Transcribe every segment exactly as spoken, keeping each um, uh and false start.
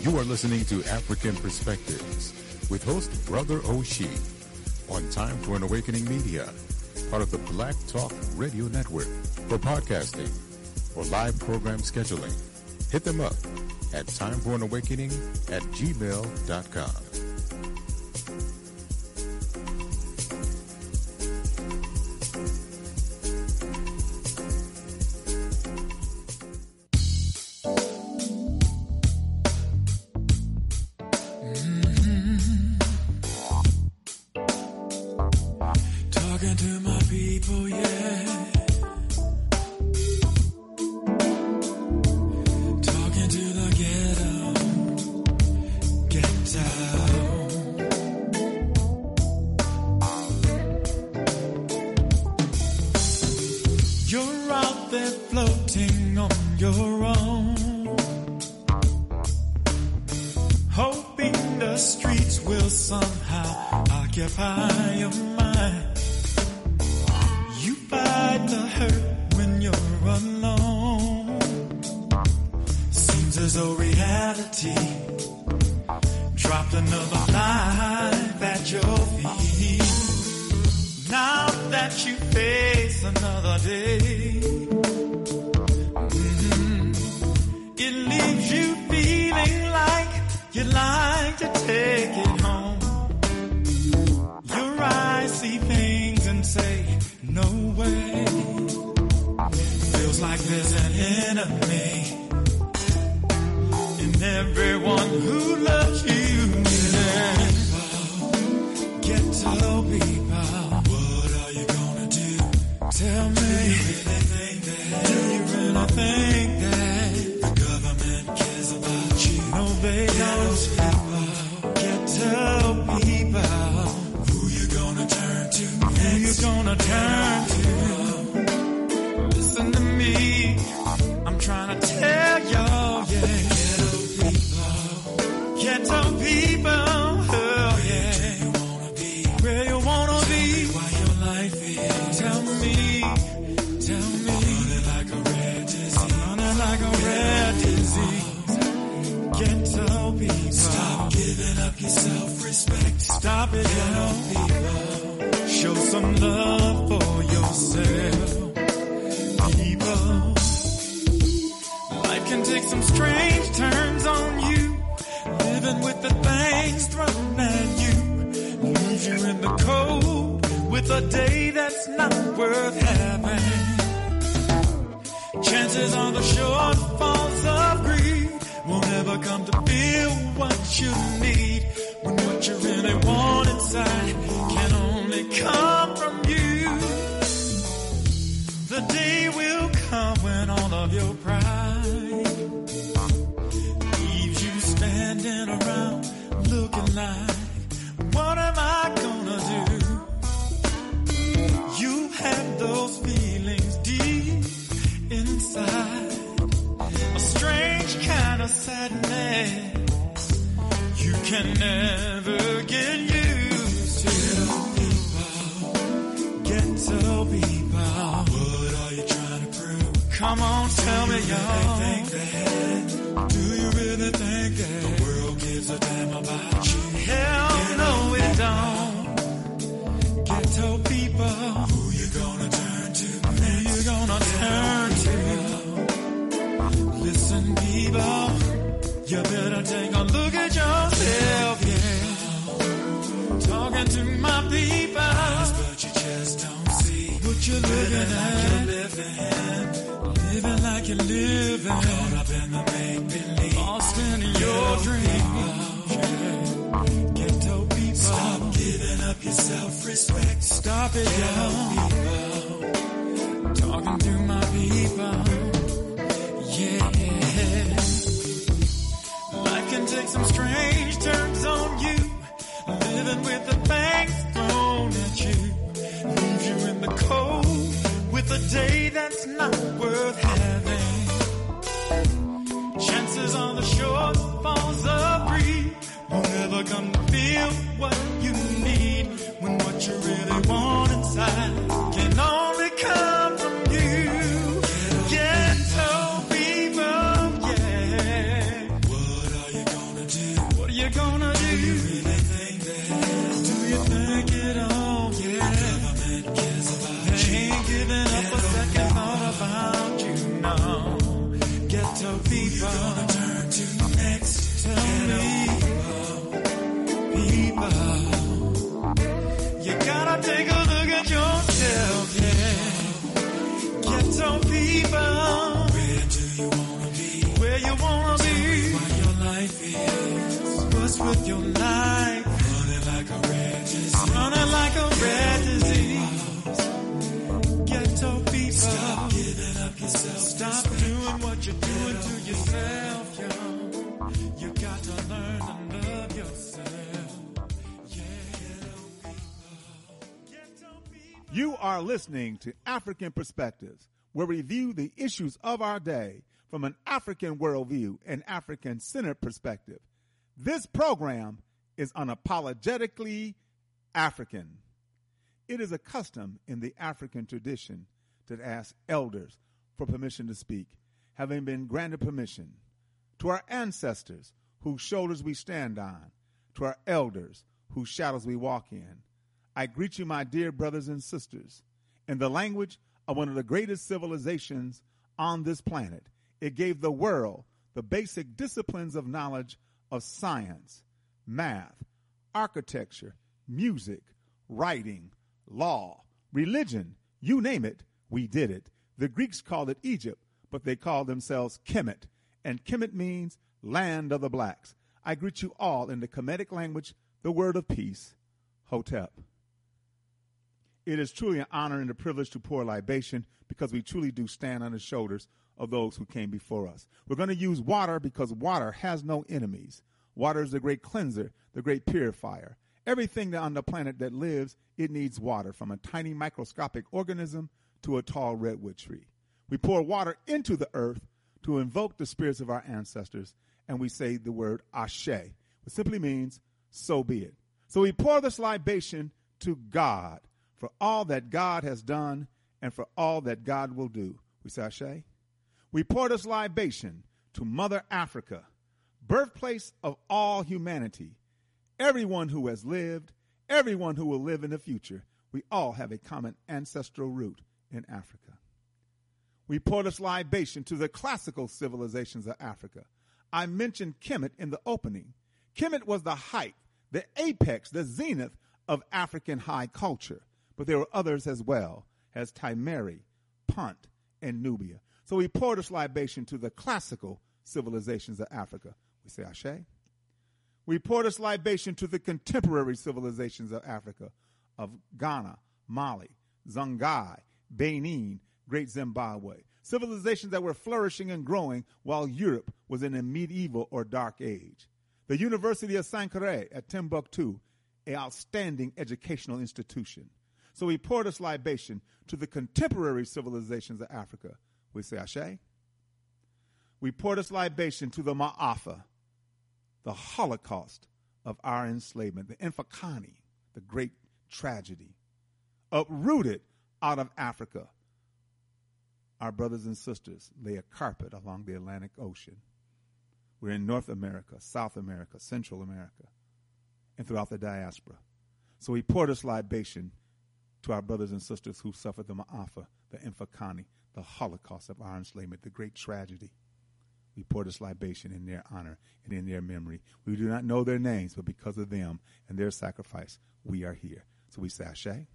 You are listening to African Perspectives with host Brother Oshie on Time for an Awakening Media, part of the Black Talk Radio Network. For podcasting or live program scheduling, hit them up at timeforanawakening at gmail dot com. What you need when what you really want inside can only people? Who you gonna turn to next? Tell me, people. You gotta take a look at yourself, yeah. Ghetto people. Where do you wanna be? Where you wanna be? What your life is. What's with your life? Running like a red disease. Running like a red disease. Ghetto people. Stop giving up yourself. Stop doing what you're doing to yourself, yo. You got to learn to love yourself. You are listening to African Perspectives, where we review the issues of our day from an African worldview and African-centered perspective. This program is unapologetically African. It is a custom in the African tradition to ask elders for permission to speak, having been granted permission. To our ancestors, whose shoulders we stand on, to our elders, whose shadows we walk in, I greet you, my dear brothers and sisters, in the language of one of the greatest civilizations on this planet. It gave the world the basic disciplines of knowledge of science, math, architecture, music, writing, law, religion, you name it, we did it. The Greeks called it Egypt, but they called themselves Kemet, and Kemet means land of the blacks. I greet you all in the Kemetic language, the word of peace, Hotep. It is truly an honor and a privilege to pour libation because we truly do stand on the shoulders of those who came before us. We're going to use water because water has no enemies. Water is the great cleanser, the great purifier. Everything on the planet that lives, it needs water, from a tiny microscopic organism to a tall redwood tree. We pour water into the earth to invoke the spirits of our ancestors, and we say the word Ashe, which simply means, so be it. So we pour this libation to God for all that God has done and for all that God will do. We say Ashe. We pour this libation to Mother Africa, birthplace of all humanity. Everyone who has lived, everyone who will live in the future, we all have a common ancestral root in Africa. We pour this libation to the classical civilizations of Africa. I mentioned Kemet in the opening. Kemet was the height, the apex, the zenith of African high culture. But there were others as well, as Timeri, Punt, and Nubia. So we pour this libation to the classical civilizations of Africa. We say Ashe. We pour this libation to the contemporary civilizations of Africa, of Ghana, Mali, Songhai, Benin, Great Zimbabwe. Civilizations that were flourishing and growing while Europe was in a medieval or dark age. The University of Sankore at Timbuktu, an outstanding educational institution. So we pour this libation to the contemporary civilizations of Africa. We say Ashe. We pour this libation to the Ma'afa, the Holocaust of our enslavement, the Infakani, the great tragedy, uprooted out of Africa. Our brothers and sisters lay a carpet along the Atlantic Ocean. We're in North America, South America, Central America, and throughout the diaspora. So we pour this libation to our brothers and sisters who suffered the Ma'afa, the Infakani, the Holocaust of our enslavement, the great tragedy. We pour this libation in their honor and in their memory. We do not know their names, but because of them and their sacrifice, we are here. So we say Ashe.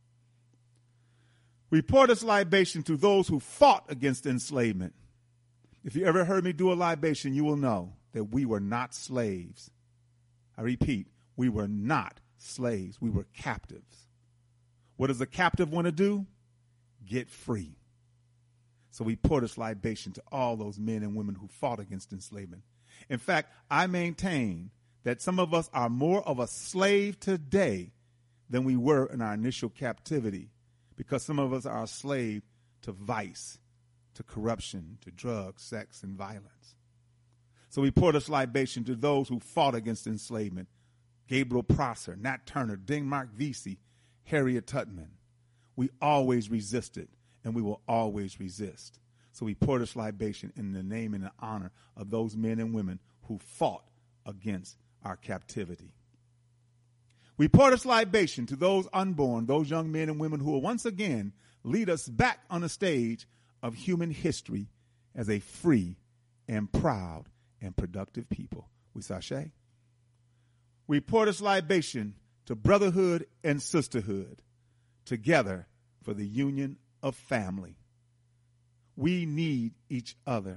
We pour this libation to those who fought against enslavement. If you ever heard me do a libation, you will know that we were not slaves. I repeat, we were not slaves. We were captives. What does a captive want to do? Get free. So we pour this libation to all those men and women who fought against enslavement. In fact, I maintain that some of us are more of a slave today than we were in our initial captivity, because some of us are a slave to vice, to corruption, to drugs, sex, and violence. So we pour this libation to those who fought against enslavement. Gabriel Prosser, Nat Turner, Dingmark Vesey, Harriet Tubman. We always resisted, and we will always resist. So we pour this libation in the name and the honor of those men and women who fought against our captivity. We pour this libation to those unborn, those young men and women who will once again lead us back on the stage of human history as a free and proud and productive people. We sashay. We pour this libation to brotherhood and sisterhood, together for the union of family. We need each other.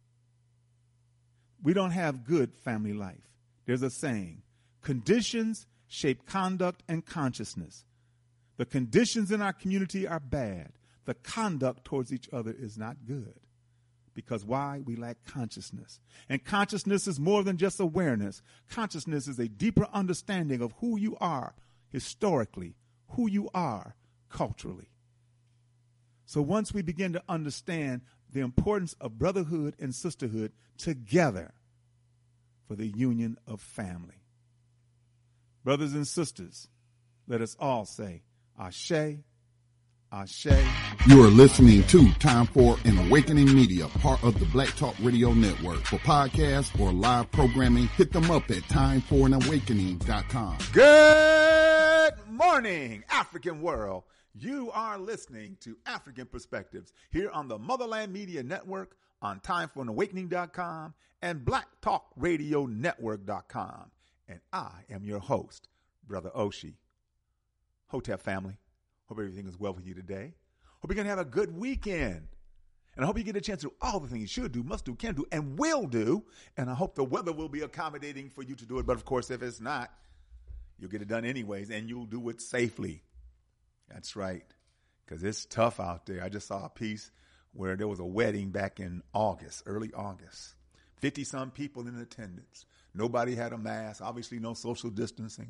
We don't have good family life. There's a saying, conditions shape conduct and consciousness. The conditions in our community are bad. The conduct towards each other is not good. Because why? We lack consciousness. And consciousness is more than just awareness. Consciousness is a deeper understanding of who you are historically, who you are culturally. So once we begin to understand the importance of brotherhood and sisterhood together for the union of family. Brothers and sisters, let us all say, Ashe, Ashe. You are listening to Time for an Awakening Media, part of the Black Talk Radio Network. For podcasts or live programming, hit them up at time for an awakening dot com. Good morning, African world. You are listening to African Perspectives here on the Motherland Media Network, on time for an awakening dot com and black talk radio network dot com. And I am your host, Brother Oshi. Hotep family, hope everything is well with you today. Hope you're going to have a good weekend. And I hope you get a chance to do all the things you should do, must do, can do, and will do. And I hope the weather will be accommodating for you to do it. But of course, if it's not, you'll get it done anyways, and you'll do it safely. That's right, because it's tough out there. I just saw a piece where there was a wedding back in August, early August. fifty-some people in attendance. Nobody had a mask, obviously no social distancing.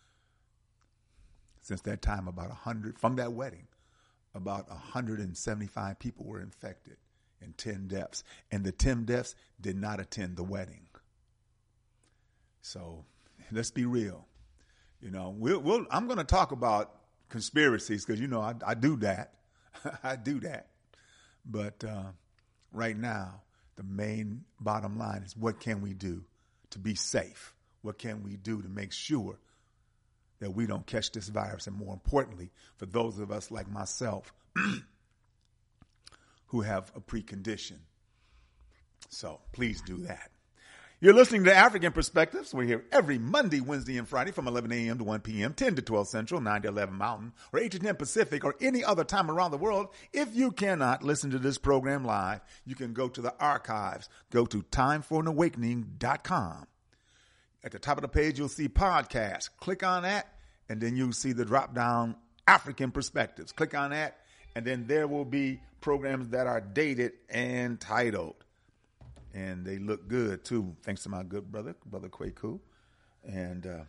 Since that time, about one hundred, from that wedding, about one hundred seventy-five people were infected and ten deaths. And the ten deaths did not attend the wedding. So let's be real. You know, we'll, we'll, I'm going to talk about conspiracies because, you know, I, I do that. I do that. But uh, right now, the main bottom line is, what can we do to be safe? What can we do to make sure that we don't catch this virus? And more importantly, for those of us like myself who have a precondition. So please do that. You're listening to African Perspectives. We're here every Monday, Wednesday, and Friday from eleven a.m. to one p.m., ten to twelve Central, nine to eleven Mountain, or eight to ten Pacific, or any other time around the world. If you cannot listen to this program live, you can go to the archives. Go to time for an awakening dot com. At the top of the page, you'll see podcasts. Click on that, and then you'll see the drop-down African Perspectives. Click on that, and then there will be programs that are dated and titled. And they look good, too, thanks to my good brother, Brother Kwaku. And uh,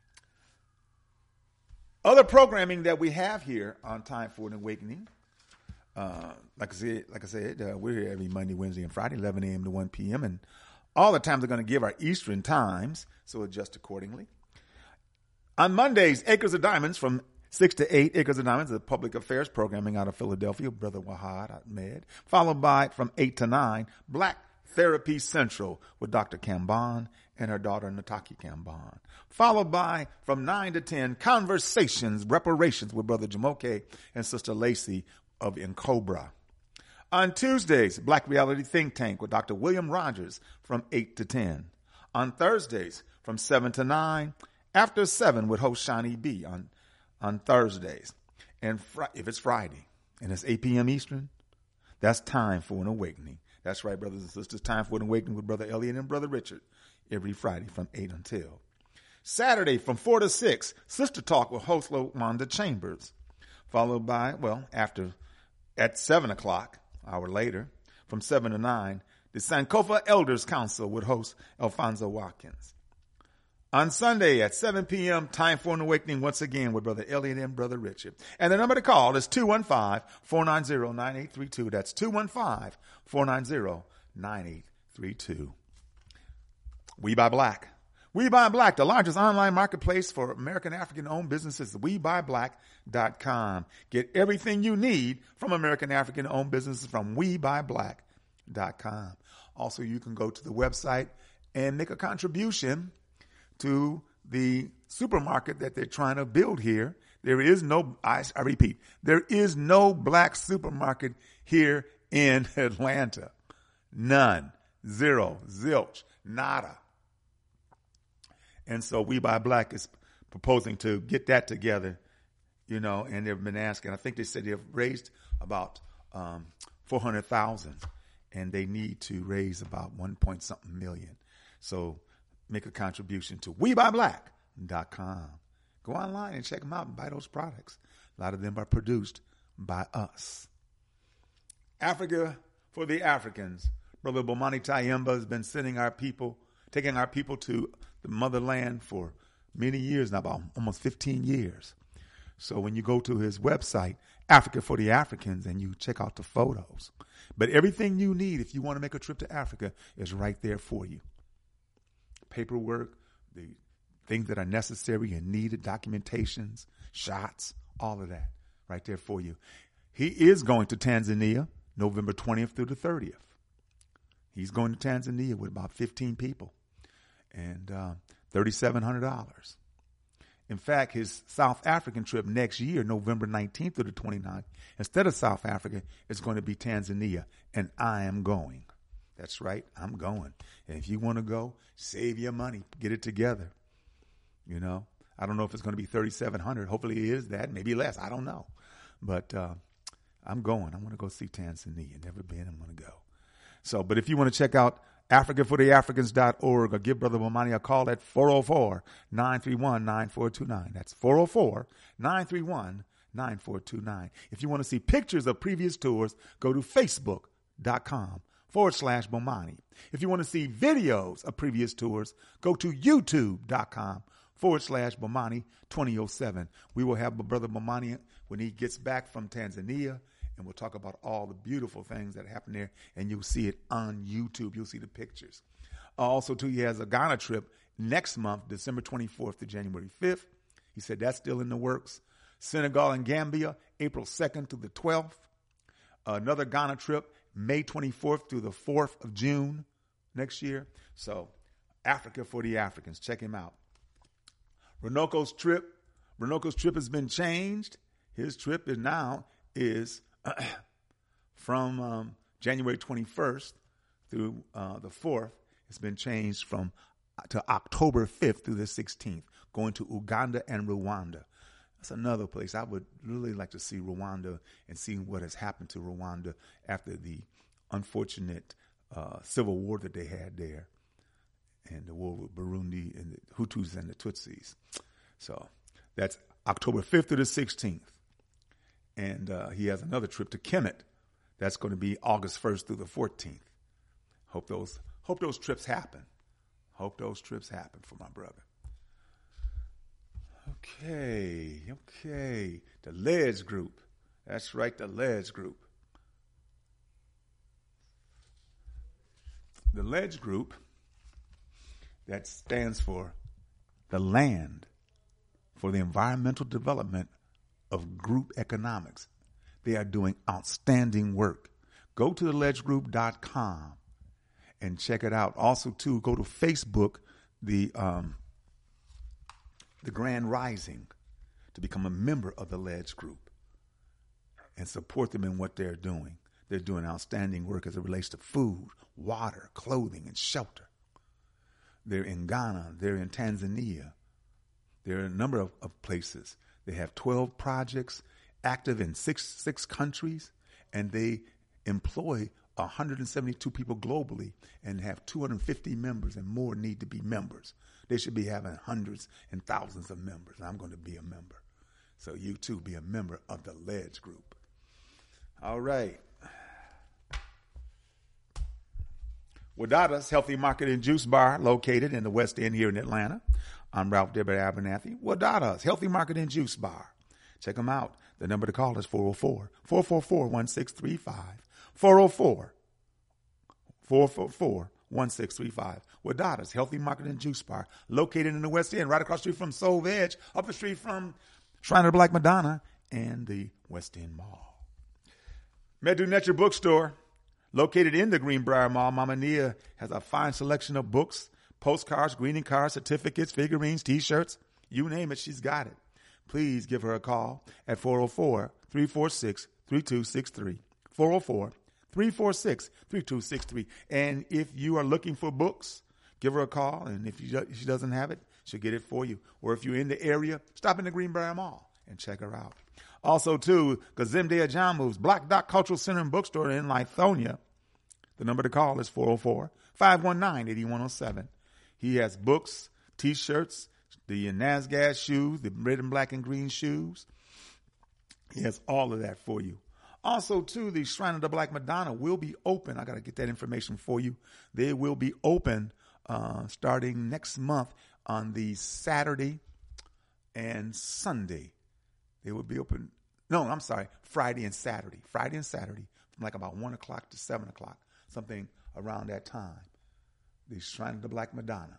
other programming that we have here on Time for an Awakening. Uh, like I said, like I said, uh, we're here every Monday, Wednesday, and Friday, eleven a.m. to one p.m. And all the times are going to give our Eastern times, so adjust accordingly. On Mondays, Acres of Diamonds from six to eight, Acres of Diamonds, the public affairs programming out of Philadelphia, Brother Wahad Ahmed. Followed by, from eight to nine, Black Therapy Central with Doctor Kamban and her daughter Nataki Kamban. Followed by, from nine to ten, Conversations, Reparations with Brother Jamoke and Sister Lacey of Incobra. On Tuesdays, Black Reality Think Tank with Doctor William Rogers from eight to ten. On Thursdays, from seven to nine, After seven with host Shawnee B on, on Thursdays. And fr- if it's Friday and it's eight p.m. Eastern, that's Time for an Awakening. That's right, brothers and sisters. Time for an Awakening with Brother Elliot and Brother Richard every Friday from eight until. Saturday from four to six, Sister Talk with host LaWanda Chambers. Followed by, well, after, at seven o'clock, an hour later, from seven to nine, the Sankofa Elders Council with host Alfonso Watkins. On Sunday at seven p.m., Time for an Awakening once again with Brother Elliot and Brother Richard. And the number to call is two one five, four nine zero, nine eight three two. That's two one five, four nine zero, nine eight three two. We Buy Black. We Buy Black, the largest online marketplace for American African-owned businesses, we buy black dot com. Get everything you need from American African-owned businesses from we buy black dot com. Also, you can go to the website and make a contribution to the supermarket that they're trying to build here. There is no, I, I repeat, there is no black supermarket here in Atlanta. None. Zero. Zilch. Nada. And so We Buy Black is proposing to get that together, you know, and they've been asking. I think they said they've raised about um, four hundred thousand dollars, and they need to raise about one point something million. So make a contribution to we buy black dot com. Go online and check them out and buy those products. A lot of them are produced by us. Africa for the Africans. Brother Bomani Tyehimba has been sending our people, taking our people to the motherland for many years now, about almost fifteen years. So when you go to his website, Africa for the Africans, and you check out the photos. But everything you need if you want to make a trip to Africa is right there for you. Paperwork, the things that are necessary and needed, documentations, shots, all of that right there for you. He is going to Tanzania November twentieth through the thirtieth. He's going to Tanzania with about fifteen people and uh, three thousand seven hundred dollars. In fact, his South African trip next year, November nineteenth through the twenty-ninth, instead of South Africa, it's going to be Tanzania, and I am going. That's right, I'm going. And if you want to go, save your money, get it together. You know, I don't know if it's going to be three thousand seven hundred dollars. Hopefully it is that, maybe less. I don't know. But uh, I'm going. I want to go see Tanzania. Never been. I'm going to go. So, but if you want to check out Africa for the Africans dot org or give Brother Bomani a call at four oh four, nine three one, nine four two nine. That's four oh four, nine three one, nine four two nine. If you want to see pictures of previous tours, go to facebook.com forward slash Bomani. If you want to see videos of previous tours, go to youtube.com forward slash Bomani twenty oh seven. We will have Brother Bomani when he gets back from Tanzania, and we'll talk about all the beautiful things that happen there, and you'll see it on YouTube. You'll see the pictures. Uh, also, too, he has a Ghana trip next month, December twenty-fourth to January fifth. He said that's still in the works. Senegal and Gambia, April second through the twelfth. Uh, another Ghana trip, May twenty-fourth through the fourth of June next year. So, Africa for the Africans. Check him out. Renoko's trip, Renoko's trip has been changed. His trip is now is from um, January twenty-first through uh, the fourth. It's been changed from to October fifth through the sixteenth, going to Uganda and Rwanda. That's another place. I would really like to see Rwanda and see what has happened to Rwanda after the unfortunate uh, civil war that they had there, and the war with Burundi and the Hutus and the Tutsis. So that's October fifth through the sixteenth. And uh, he has another trip to Kemet. That's going to be August first through the fourteenth. Hope those hope those trips happen. Hope those trips happen for my brother. Okay, okay. The Ledge Group. That's right, the Ledge Group. The Ledge Group, that stands for the Land for the Environmental Development of Group Economics. They are doing outstanding work. Go to the ledge group dot com and check it out. Also, too, go to Facebook, the um, the Grand Rising, to become a member of the Ledge Group and support them in what they're doing. They're doing outstanding work as it relates to food, water, clothing, and shelter. They're in Ghana. They're in Tanzania. They're in a number of, of places. They have twelve projects active in six six countries, and they employ one hundred seventy-two people globally and have two hundred fifty members, and more need to be members. They should be having hundreds and thousands of members. I'm going to be a member. So you too be a member of the Ledge Group. All right. Wadada's Healthy Market and Juice Bar, located in the West End here in Atlanta. I'm Ralph Debbie Abernathy. Wadada's Healthy Market and Juice Bar. Check them out. The number to call is four oh four, four four four, one six three five. four oh four, four four four, one six three five. Wadada's Healthy Market and Juice Bar, located in the West End, right across the street from Soul Veg, up the street from Shrine of the Black Madonna and the West End Mall. Medu Nature Bookstore, located in the Greenbrier Mall. Mama Nia has a fine selection of books, postcards, greeting cards, certificates, figurines, T-shirts. You name it, she's got it. Please give her a call at four oh four, three four six, three two six three. four oh four, three four six, three two six three. And if you are looking for books, give her a call. And if you, she doesn't have it, she'll get it for you. Or if you're in the area, stop in the Greenbrier Mall and check her out. Also, too, Kazemde Ajamu's Black Dot Cultural Center and Bookstore in Lithonia. The number to call is four oh four, five one nine, eight one oh seven. He has books, T-shirts, the NASGAD shoes, the red and black and green shoes. He has all of that for you. Also, too, the Shrine of the Black Madonna will be open. I got to get that information for you. They will be open uh, starting next month on the Saturday and Sunday. They will be open. No, I'm sorry, Friday and Saturday. Friday and Saturday from like about one o'clock to seven o'clock, something around that time. The Shrine of the Black Madonna.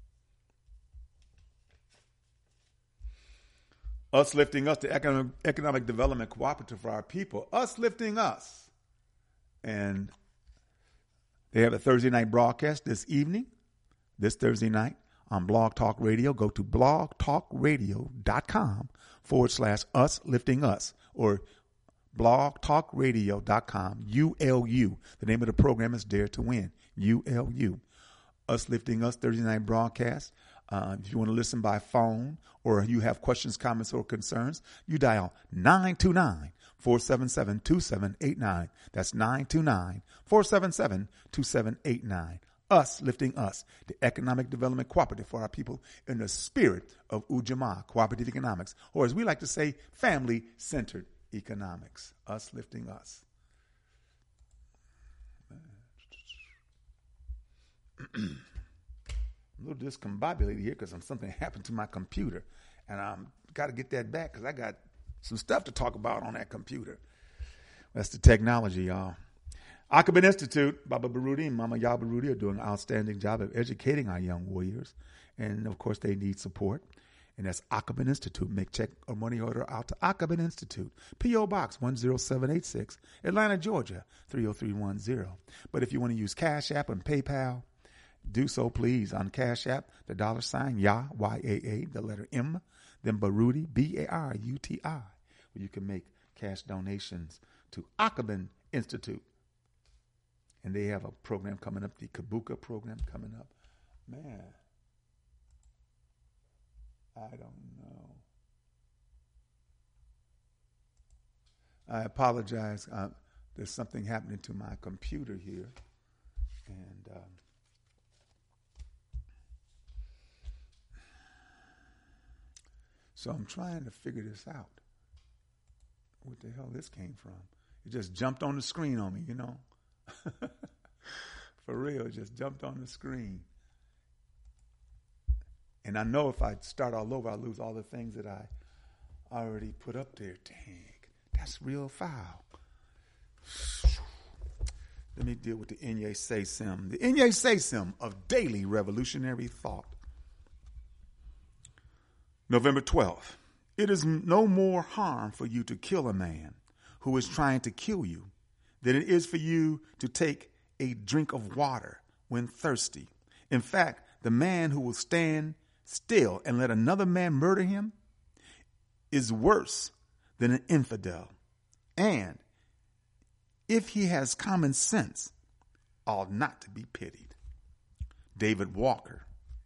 Us Lifting Us, the economic, economic Development Cooperative for our people. Us Lifting Us. And they have a Thursday night broadcast this evening, this Thursday night on Blog Talk Radio. Go to blogtalkradio.com forward slash Us Lifting Us or blogtalkradio.com U L U. The name of the program is Dare to Win, U L U. Us Lifting Us Thursday night broadcast. Uh, if you want to listen by phone or you have questions, comments, or concerns, you dial nine two nine, four seven seven, two seven eight nine. That's nine two nine, four seven seven, two seven eight nine. Us Lifting Us, the Economic Development Cooperative for our people in the spirit of Ujamaa, cooperative economics, or as we like to say, family-centered economics. Us Lifting Us. A little discombobulated here because something happened to my computer, and I'm got to get that back because I got some stuff to talk about on that computer. That's the technology, y'all. Akabin Institute, Baba Baruti and Mama Ya Baruti are doing an outstanding job of educating our young warriors, and of course they need support. And that's Akabin Institute. Make check or money order out to Akabin Institute, P O Box one oh seven eight six, Atlanta, Georgia three oh three one oh. But if you want to use Cash App and PayPal, do so, please. On Cash App, the dollar sign, Ya, Y A A, the letter M, then Baruti, B A R U T I, where you can make cash donations to Akabin Institute. And they have a program coming up, the Kabuka program coming up. Man, I don't know. I apologize. Uh, there's something happening to my computer here. And... Um, So I'm trying to figure this out. What the hell this came from? It just jumped on the screen on me, you know. For real, it just jumped on the screen. And I know if I start all over, I'll lose all the things that I already put up there. Dang, that's real foul. Let me deal with the Inye Seisim. The Inye Seisim of daily revolutionary thought. November twelfth, it is no more harm for you to kill a man who is trying to kill you than it is for you to take a drink of water when thirsty. In fact, the man who will stand still and let another man murder him is worse than an infidel. And if he has common sense, ought not to be pitied. David Walker.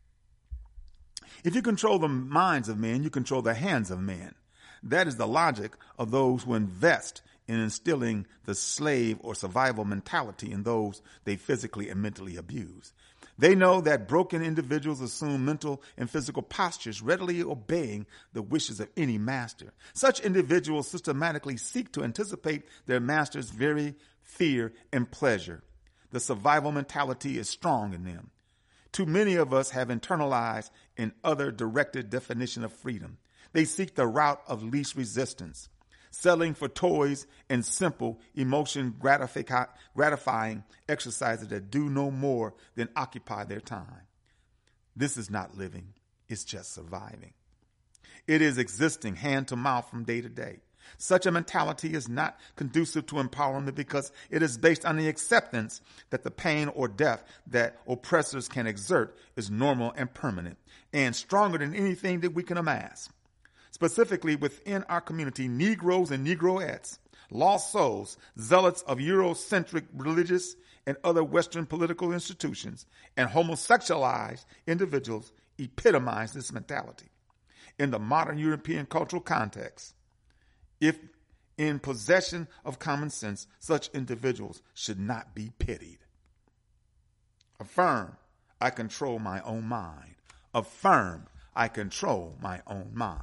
If you control the minds of men, you control the hands of men. That is the logic of those who invest in instilling the slave or survival mentality in those they physically and mentally abuse. They know that broken individuals assume mental and physical postures readily obeying the wishes of any master. Such individuals systematically seek to anticipate their master's very fear and pleasure. The survival mentality is strong in them. Too many of us have internalized an other directed definition of freedom. They seek the route of least resistance, settling for toys and simple emotion gratifi- gratifying exercises that do no more than occupy their time. This is not living. It's just surviving. It is existing hand to mouth from day to day. Such a mentality is not conducive to empowerment because it is based on the acceptance that the pain or death that oppressors can exert is normal and permanent and stronger than anything that we can amass. Specifically within our community, Negroes and Negroettes lost souls, zealots of Eurocentric religious and other Western political institutions, and homosexualized individuals epitomize this mentality. In the modern European cultural context, if in possession of common sense, such individuals should not be pitied. Affirm, I control my own mind. Affirm, I control my own mind.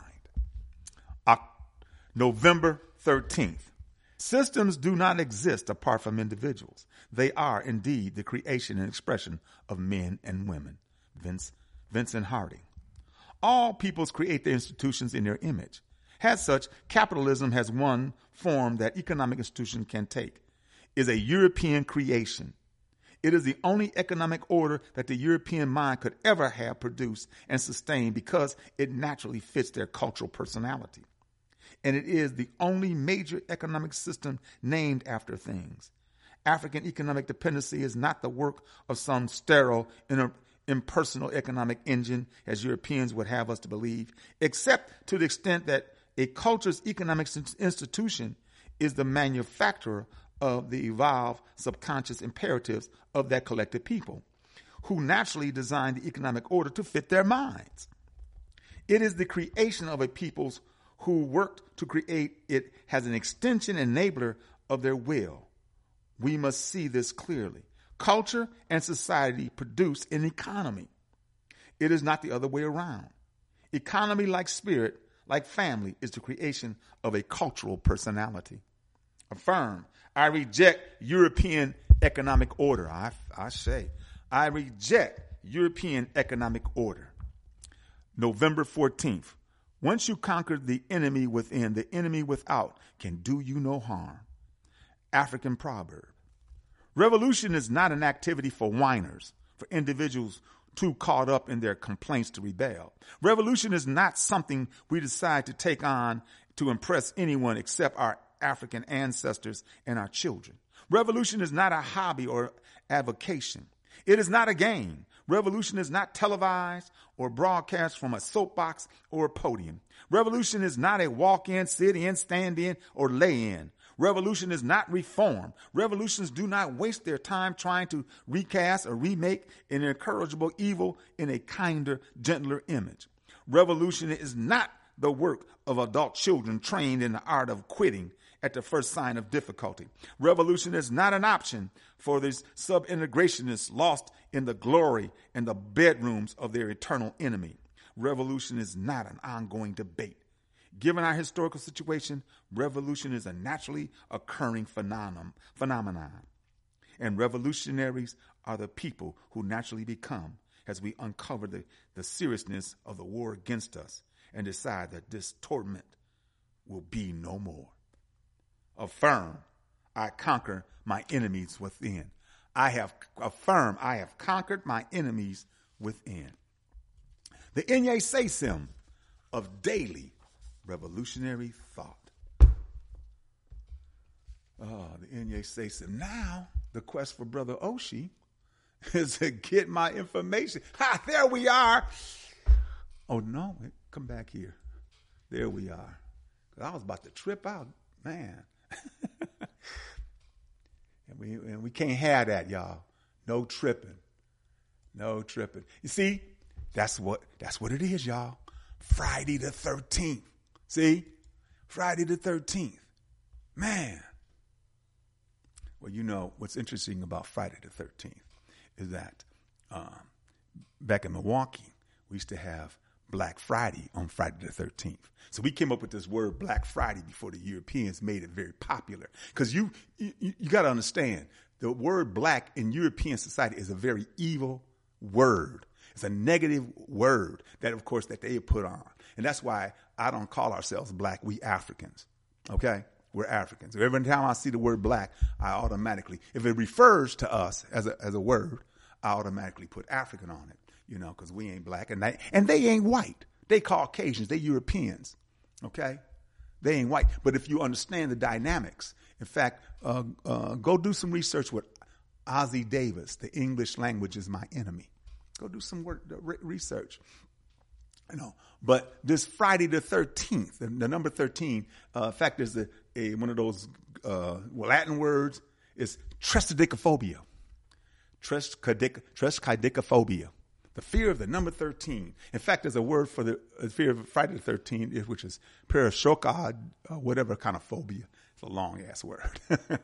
November thirteenth. Systems do not exist apart from individuals. They are indeed the creation and expression of men and women. Vince, Vincent Harding. All peoples create their institutions in their image. As such, capitalism has one form that economic institution can take, is a European creation. It is the only economic order that the European mind could ever have produced and sustained because it naturally fits their cultural personality. And it is the only major economic system named after things. African economic dependency is not the work of some sterile, impersonal economic engine, as Europeans would have us to believe, except to the extent that a culture's economic institution is the manufacturer of the evolved subconscious imperatives of that collective people, who naturally design the economic order to fit their minds. It is the creation of a people's who worked to create it as an extension enabler of their will. We must see this clearly. Culture and society produce an economy. It is not the other way around. Economy, like spirit, like family, is the creation of a cultural personality. Affirm, I reject European economic order. I, I say, I reject European economic order. November fourteenth. Once you conquer the enemy within, the enemy without can do you no harm. African proverb. Revolution is not an activity for whiners, for individuals too caught up in their complaints to rebel. Revolution is not something we decide to take on to impress anyone except our African ancestors and our children. Revolution is not a hobby or avocation. It is not a game. Revolution is not televised or broadcast from a soapbox or a podium. Revolution is not a walk-in, sit-in, stand-in, or lay-in. Revolution is not reform. Revolutions do not waste their time trying to recast or remake an incorrigible evil in a kinder, gentler image. Revolution is not the work of adult children trained in the art of quitting at the first sign of difficulty. Revolution is not an option for these sub-integrationists lost in the glory and the bedrooms of their eternal enemy. Revolution is not an ongoing debate. Given our historical situation, revolution is a naturally occurring phenomenon. phenomenon. And revolutionaries are the people who naturally become as we uncover the, the seriousness of the war against us and decide that this torment will be no more. Affirm, I conquer my enemies within. I have affirmed, I have conquered my enemies within. The Inye Sesim of daily revolutionary thought. Oh, the Inye Sesim. Now, the quest for Brother Oshie is to get my information. Ha, there we are. Oh, no, come back here. There we are. I was about to trip out, man. and we and we can't have that, y'all. No tripping. No tripping. You see, that's what that's what it is, y'all. Friday the thirteenth. See? Friday the thirteenth. Man. Well, you know, what's interesting about Friday the thirteenth is that um, back in Milwaukee, we used to have Black Friday on Friday the thirteenth. So we came up with this word Black Friday before the Europeans made it very popular. Because you, you, you got to understand, the word black in European society is a very evil word. It's a negative word that, of course, that they put on. And that's why I don't call ourselves black. We Africans. Okay? We're Africans. Every time I see the word black, I automatically, if it refers to us as a, as a word, I automatically put African on it. You know, because we ain't black and they, and they ain't white. They Caucasians. They Europeans. Okay? They ain't white. But if you understand the dynamics, in fact, uh, uh, go do some research with Ossie Davis. The English language is my enemy. Go do some work, research. You know, but this Friday the thirteenth, the, the number thirteen, uh, in fact, there's the a one of those uh, Latin words. It's triskaidekaphobia. Triskaidekaphobia. The fear of the number thirteen. In fact, there's a word for the uh, fear of Friday the thirteenth, which is parashokad, uh, whatever kind of phobia. It's a long-ass word.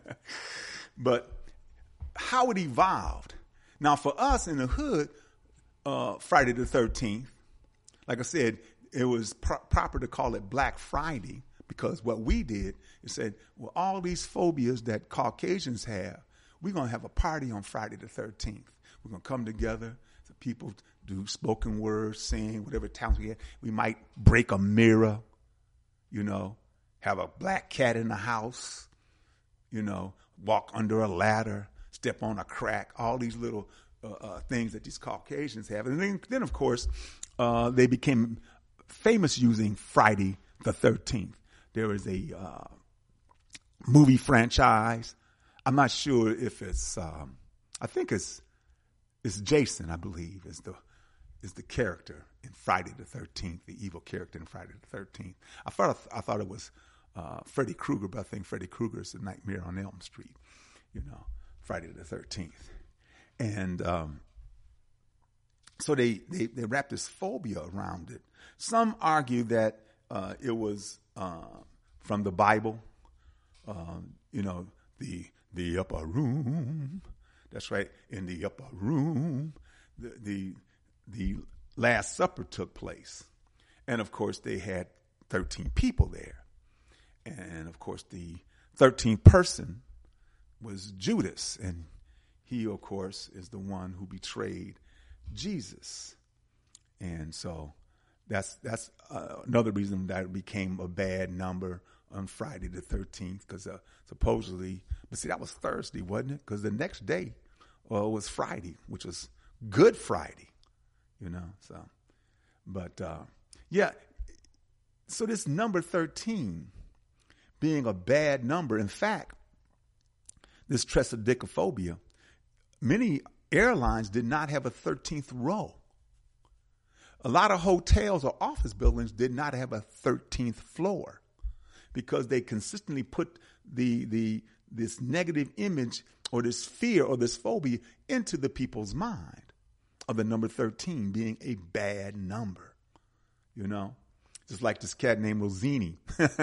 But how it evolved. Now, for us in the hood, uh, Friday the thirteenth, like I said, it was pro- proper to call it Black Friday because what we did is said, well, all these phobias that Caucasians have, we're going to have a party on Friday the thirteenth. We're going to come together. So people do spoken words, sing, whatever talents we have. We might break a mirror, you know, have a black cat in the house, you know, walk under a ladder, step on a crack, all these little uh, uh, things that these Caucasians have. And then, then of course, uh, they became famous using Friday the thirteenth. There was a uh, movie franchise. I'm not sure if it's, um, I think it's, it's Jason, I believe, is the is the character in Friday the thirteenth, the evil character in Friday the thirteenth. I thought I thought it was uh, Freddy Krueger, but I think Freddy Krueger is the Nightmare on Elm Street, you know, Friday the thirteenth. And um, so they, they, they wrapped this phobia around it. Some argue that uh, it was uh, from the Bible, um, you know, the the upper room. That's right. In the upper room, the, the the Last Supper took place. And, of course, they had thirteen people there. And, of course, the thirteenth person was Judas. And he, of course, is the one who betrayed Jesus. And so that's that's uh, another reason that it became a bad number on Friday the thirteenth, because uh, supposedly, but see, that was Thursday, wasn't it? Because the next day uh, was Friday, which was Good Friday, you know. So, but uh, yeah, so this number thirteen being a bad number, in fact, this triskaidekaphobia, many airlines did not have a thirteenth row. A lot of hotels or office buildings did not have a thirteenth floor, because they consistently put the the this negative image or this fear or this phobia into the people's mind of the number thirteen being a bad number. You know, just like this cat named Rossini.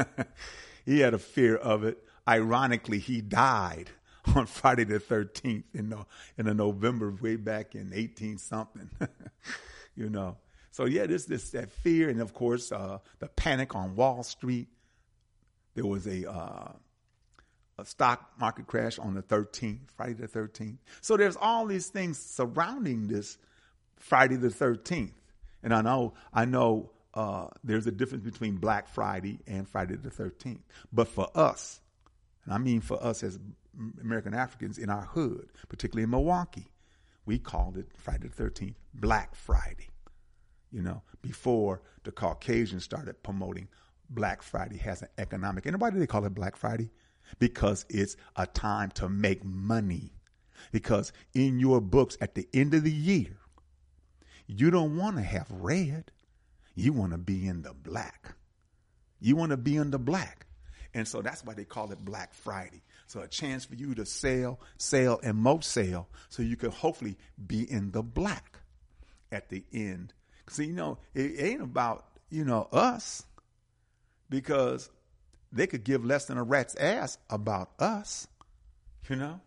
He had a fear of it. Ironically, he died on Friday the thirteenth in the, in the November way back in eighteen something. You know, so yeah, this this that fear, and of course uh, the panic on Wall Street. There was a uh, a stock market crash on the thirteenth, Friday the thirteenth. So there's all these things surrounding this Friday the thirteenth. And I know I know uh, there's a difference between Black Friday and Friday the thirteenth. But for us, and I mean for us as American Africans in our hood, particularly in Milwaukee, we called it Friday the thirteenth Black Friday. You know, before the Caucasians started promoting Black Friday has an economic. And why do they call it Black Friday? Because it's a time to make money. Because in your books at the end of the year, you don't want to have red. You want to be in the black. You want to be in the black. And so that's why they call it Black Friday. So a chance for you to sell, sell, and most sell so you can hopefully be in the black at the end. Because, you know, it ain't about, you know, us. Because they could give less than a rat's ass about us, you know?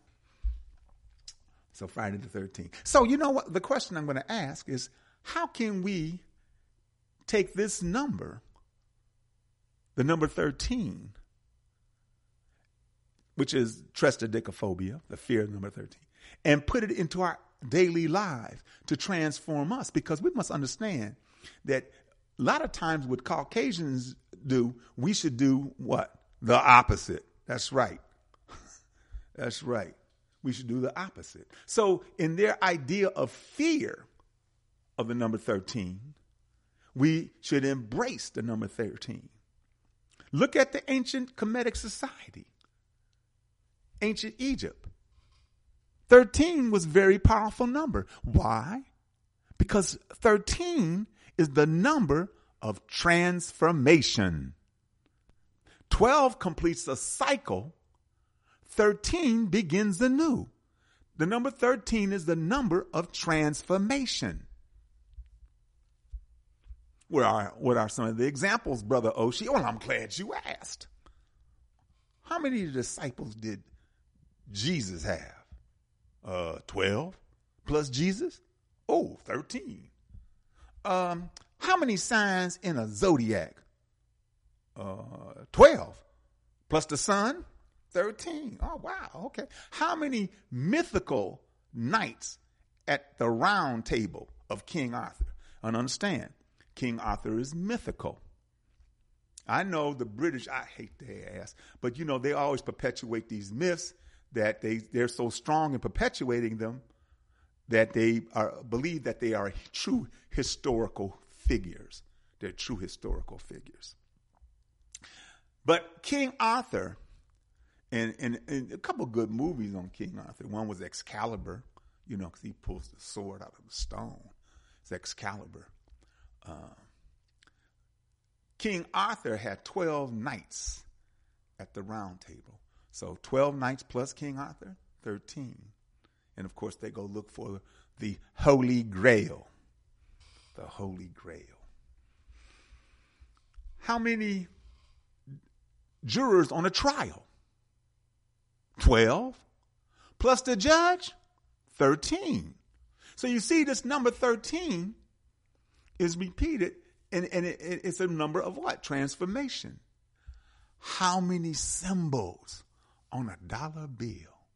So Friday the thirteenth. So you know what? The question I'm going to ask is, how can we take this number, the number thirteen, which is triskaidekaphobia, the fear of number thirteen, and put it into our daily lives to transform us? Because we must understand that a lot of times what Caucasians do, we should do what? The opposite. That's right. That's right. We should do the opposite. So in their idea of fear of the number thirteen, we should embrace the number thirteen. Look at the ancient Kemetic society, ancient Egypt. thirteen was a very powerful number. Why? Because thirteen is the number of transformation. twelve completes a cycle. thirteen begins anew. The number thirteen is the number of transformation. What are, what are some of the examples, Brother Oshie? Well, I'm glad you asked. How many disciples did Jesus have? Uh, twelve plus Jesus? Oh, thirteen. Um, how many signs in a zodiac? Uh, twelve. Plus the sun? thirteen. Oh, wow. Okay. How many mythical knights at the round table of King Arthur? And understand, King Arthur is mythical. I know the British, I hate their ass, but you know, they always perpetuate these myths that they, they're so strong in perpetuating them that they are, believe that they are true historical figures. They're true historical figures. But King Arthur, and, and, and a couple of good movies on King Arthur. One was Excalibur, you know, because he pulls the sword out of the stone. It's Excalibur. Uh, King Arthur had twelve knights at the round table. So twelve knights plus King Arthur, thirteen. And of course, they go look for the Holy Grail. The Holy Grail. How many jurors on a trial? twelve. Plus the judge? thirteen. So you see, this number thirteen is repeated, and, and it, it's a number of what? Transformation. How many symbols on a dollar bill?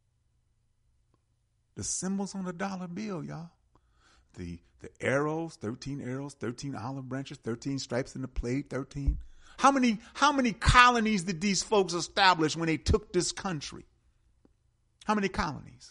The symbols on a dollar bill, y'all. The the arrows, thirteen arrows, thirteen olive branches, thirteen stripes in the plate, thirteen. How many, how many colonies did these folks establish when they took this country? How many colonies?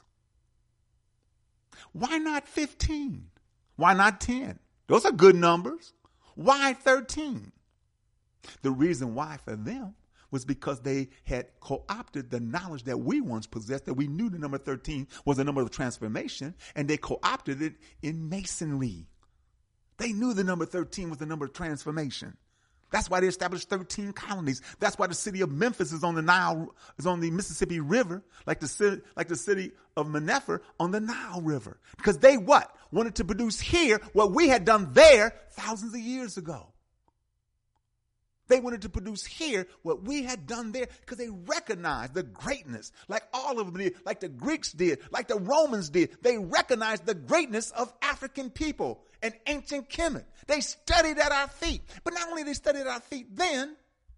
Why not fifteen? Why not ten? Those are good numbers. Why thirteen? The reason why for them was because they had co-opted the knowledge that we once possessed, that we knew the number thirteen was a number of transformation, and they co-opted it in Masonry. They knew the number thirteen was the number of transformation. That's why they established thirteen colonies. That's why the city of Memphis is on the Nile, is on the Mississippi River, like the city, like the city of Menepher on the Nile River. Because they what? Wanted to produce here what we had done there thousands of years ago. They wanted to produce here what we had done there because they recognized the greatness, like all of them did, like the Greeks did, like the Romans did. They recognized the greatness of African people and ancient Kemet. They studied at our feet. But not only they studied at our feet then,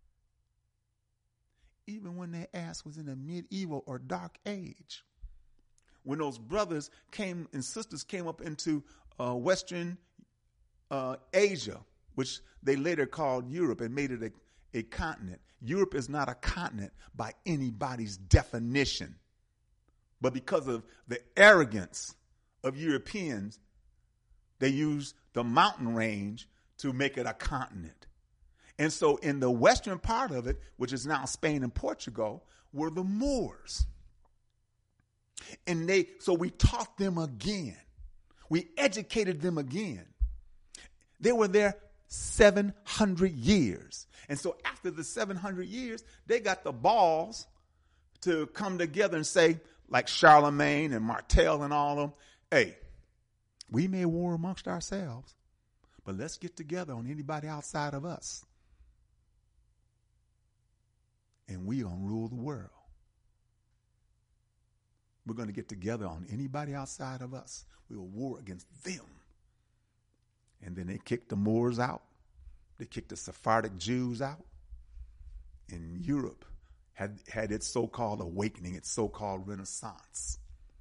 even when their ass was in a medieval or dark age, when those brothers came and sisters came up into uh, Western uh, Asia, which they later called Europe and made it a, a continent. Europe is not a continent by anybody's definition. But because of the arrogance of Europeans, they used the mountain range to make it a continent. And so in the western part of it, which is now Spain and Portugal, were the Moors. And they, so we taught them again. We educated them again. They were there seven hundred years. And so after the seven hundred years, they got the balls to come together and say, like Charlemagne and Martel and all of them, hey, we may war amongst ourselves, but let's get together on anybody outside of us. And we're going to rule the world. We're going to get together on anybody outside of us. We will war against them. And then they kicked the Moors out. They kicked the Sephardic Jews out. And Europe had, had its so-called awakening, its so-called Renaissance.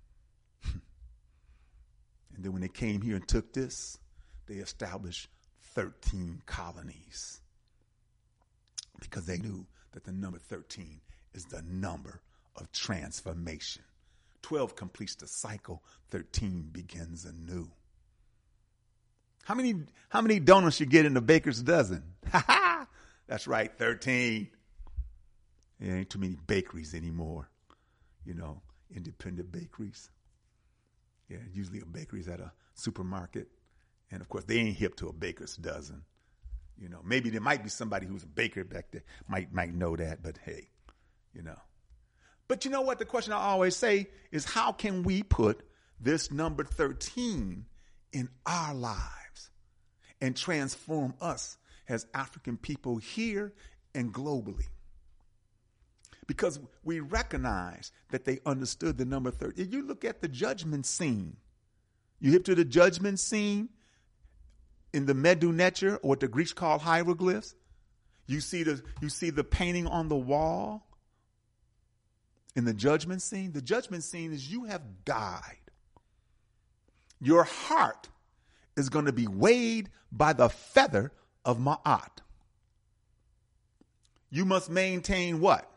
And then when they came here and took this, they established thirteen colonies. Because they knew that the number thirteen is the number of transformation. twelve completes the cycle. thirteen begins anew. How many, how many donuts you get in the baker's dozen? Ha ha! That's right, thirteen. There ain't too many bakeries anymore. You know, independent bakeries. Yeah, usually a bakery's at a supermarket. And of course, they ain't hip to a baker's dozen. You know, maybe there might be somebody who's a baker back there might might know that, but hey, you know. But you know what? The question I always say is, how can we put this number thirteen in our lives and transform us as African people here and globally? Because we recognize that they understood the number thirteen. If you look at the judgment scene, you hip to the judgment scene in the Medu Neter, or what the Greeks call hieroglyphs. You see the you see the painting on the wall in the judgment scene. The judgment scene is you have died. Your heart is going to be weighed by the feather of Ma'at. You must maintain what?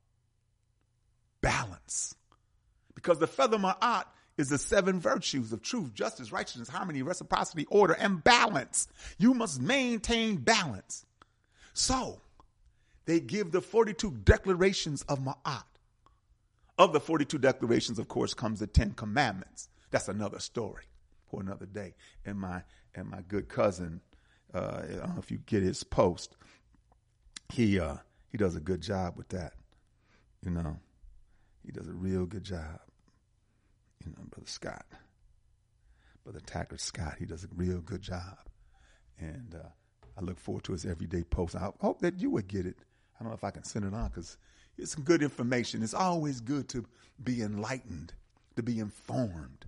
Balance. Because the feather Ma'at is the seven virtues of truth, justice, righteousness, harmony, reciprocity, order, and balance. You must maintain balance. So, they give the forty-two declarations of Ma'at. Of the forty-two declarations, of course, comes the Ten Commandments. That's another story for another day. And my and my good cousin, uh, I don't know if you get his post, he uh, he does a good job with that. You know, he does a real good job. You know, Brother Scott, Brother Tackert Scott, he does a real good job. And uh, I look forward to his everyday post. I hope that you would get it. I don't know if I can send it on because it's some good information. It's always good to be enlightened, to be informed.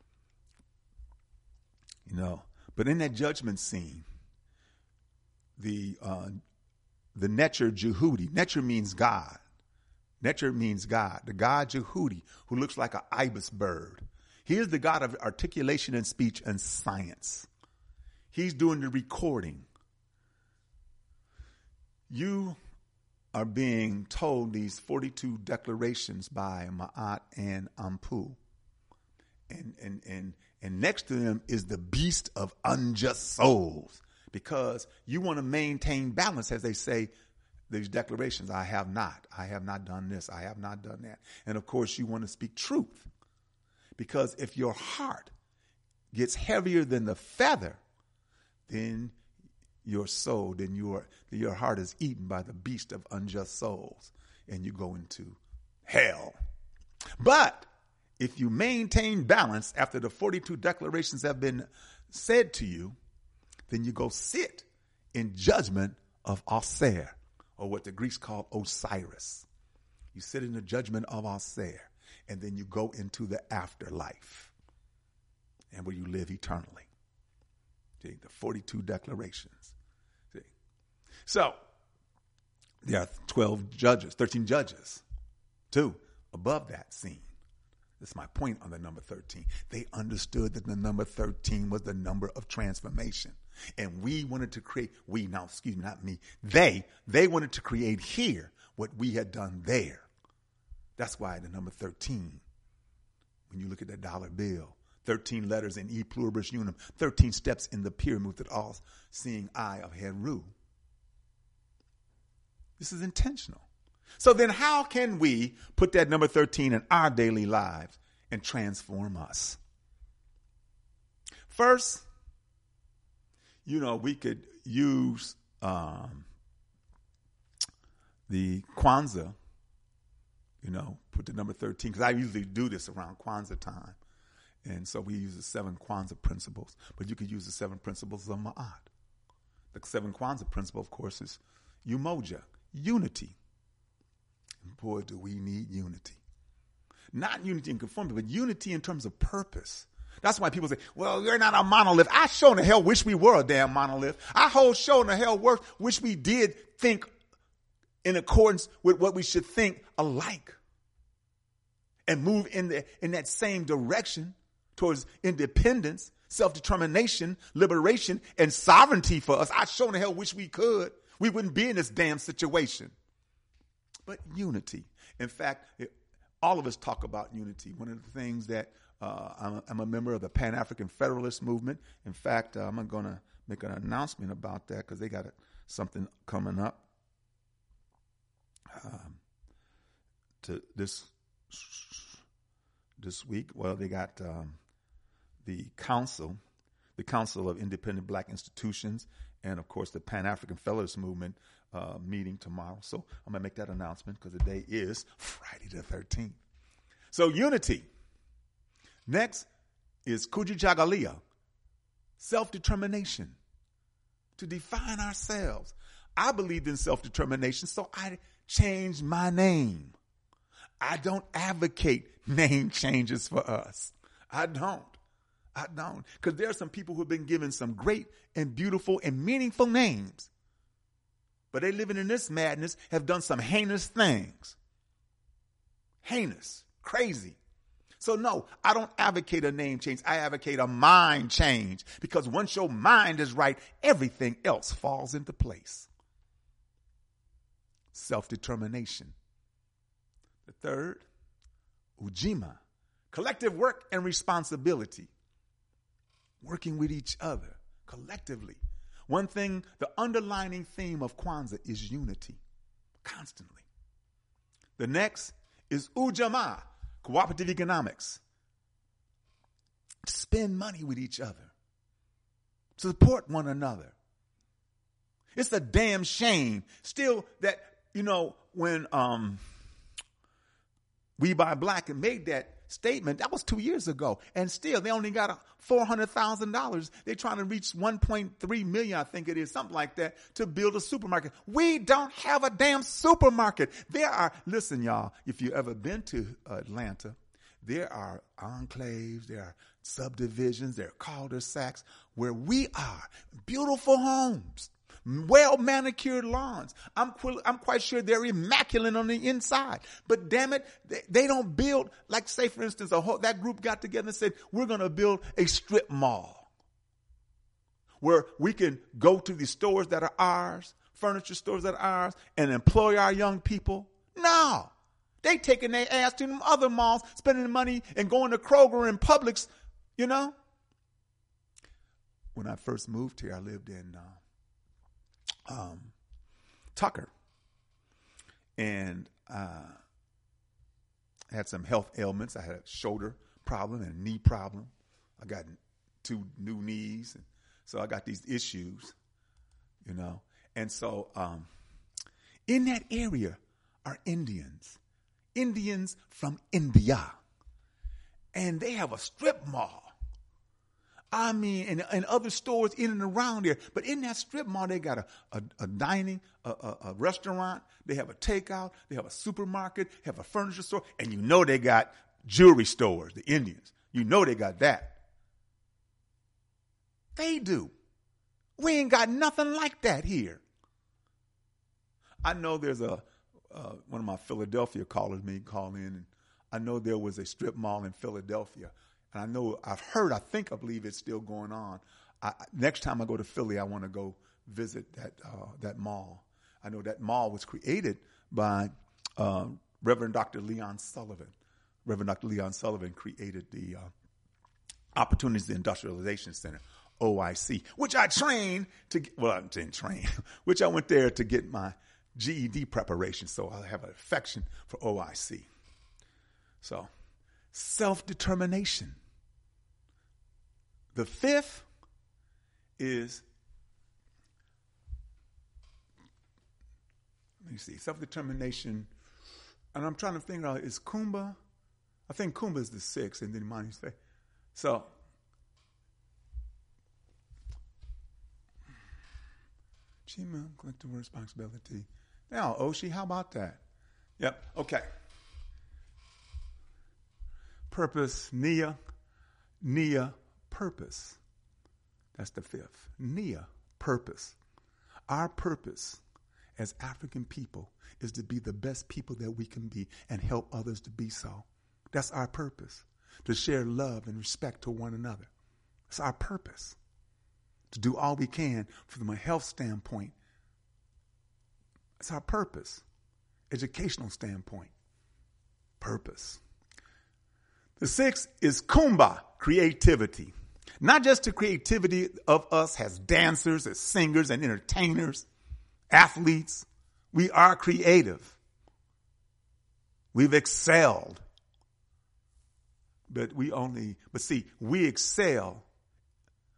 You know, but in that judgment scene, the uh, the Neter Jehudi, Neter means God. Neter means God, the God Jehudi, who looks like an ibis bird. He is the God of articulation and speech and science. He's doing the recording. You are being told these forty-two declarations by Ma'at and Ampu. And, and, and, and next to them is the beast of unjust souls, because you want to maintain balance, as they say, these declarations. I have not. I have not done this. I have not done that. And of course, you want to speak truth, because if your heart gets heavier than the feather, then your soul, then your, your heart is eaten by the beast of unjust souls, and you go into hell. But if you maintain balance after the forty-two declarations have been said to you, then you go sit in judgment of Aser, or what the Greeks call Osiris. You sit in the judgment of Aser, and then you go into the afterlife, and where you live eternally. See, the forty-two declarations. See? So, there are twelve judges, thirteen judges, two above that scene. That's my point on the number thirteen. They understood that the number thirteen was the number of transformation. And we wanted to create, we now, excuse me, not me, they, they wanted to create here what we had done there. That's why the number thirteen, when you look at that dollar bill, thirteen letters in E pluribus unum, thirteen steps in the pyramid that all seeing eye of Heru. This is intentional. So then how can we put that number thirteen in our daily lives and transform us? First, you know, we could use um, the Kwanzaa, you know, put the number thirteen, because I usually do this around Kwanzaa time. And so we use the seven Kwanzaa principles, but you could use the seven principles of Ma'at. The seven Kwanzaa principle, of course, is Umoja, unity. Boy, do we need unity. Not unity in conformity, but unity in terms of purpose. That's why people say, well, you're not a monolith. I sure in the hell wish we were a damn monolith. I whole sure in the hell wish we did think in accordance with what we should think alike and move in the in that same direction towards independence, self-determination, liberation, and sovereignty for us. I sure in the hell wish we could. We wouldn't be in this damn situation. But unity. In fact, it, all of us talk about unity. One of the things that uh, I'm, a, I'm a member of the Pan-African Federalist Movement. In fact, uh, I'm going to make an announcement about that because they got a, something coming up um, to this this week. Well, they got um, the council, the Council of Independent Black Institutions, and, of course, the Pan-African Fellows Movement uh, meeting tomorrow. So I'm going to make that announcement because the day is Friday the thirteenth. So unity. Next is Kujijagalia, self-determination, to define ourselves. I believed in self-determination, so I changed my name. I don't advocate name changes for us. I don't. I don't. Because there are some people who have been given some great and beautiful and meaningful names. But they living in this madness have done some heinous things. Heinous. Crazy. So no, I don't advocate a name change. I advocate a mind change. Because once your mind is right, everything else falls into place. Self-determination. The third, Ujima, collective work and responsibility. Working with each other collectively. One thing, the underlining theme of Kwanzaa is unity, constantly. The next is Ujamaa, cooperative economics. Spend money with each other. Support one another. It's a damn shame still that, you know, when um, We Buy Black made that statement, that was two years ago. And still, they only got four hundred thousand dollars. They're trying to reach one point three million dollars, I think it is, something like that, to build a supermarket. We don't have a damn supermarket. There are, listen, y'all, if you've ever been to Atlanta, there are enclaves, there are subdivisions, there are cul-de-sacs where we are. Beautiful homes. Well-manicured lawns. I'm qu- I'm quite sure they're immaculate on the inside. But damn it, they, they don't build, like say for instance, a whole, that group got together and said, we're going to build a strip mall where we can go to the stores that are ours, furniture stores that are ours, and employ our young people. No. They taking their ass to them other malls, spending money and going to Kroger and Publix, you know. When I first moved here, I lived in uh, Um, Tucker, and uh, had some health ailments. I had a shoulder problem and a knee problem. I got two new knees, and so I got these issues, you know. And so um, in that area are Indians, Indians from India, and they have a strip mall. I mean, and, and other stores in and around there. But in that strip mall, they got a, a, a dining, a, a, a restaurant. They have a takeout. They have a supermarket, have a furniture store. And you know they got jewelry stores, the Indians. You know they got that. They do. We ain't got nothing like that here. I know there's a, uh, one of my Philadelphia callers may call in, and I know there was a strip mall in Philadelphia. And I know, I've heard, I think, I believe it's still going on. I, next time I go to Philly, I want to go visit that uh, that mall. I know that mall was created by uh, Reverend Doctor Leon Sullivan. Reverend Doctor Leon Sullivan created the uh, Opportunities Industrialization Center, O I C, which I trained to get, well, I didn't train, which I went there to get my G E D preparation. So I have an affection for O I C. So, self-determination. The fifth is, let me see, self-determination. And I'm trying to figure out, is Kumba? I think Kumba is the sixth, and then Mani say. So, Chima, collective responsibility. Now, Oshi, how about that? Yep, okay. Purpose, Nia, Nia, purpose. That's the fifth. Nia, purpose. Our purpose as African people is to be the best people that we can be and help others to be so. That's our purpose, to share love and respect to one another. It's our purpose, to do all we can from a health standpoint. It's our purpose, educational standpoint, purpose. The sixth is Kumba, creativity. Not just the creativity of us as dancers, as singers and entertainers, athletes. We are creative. We've excelled. But we only, but see, we excel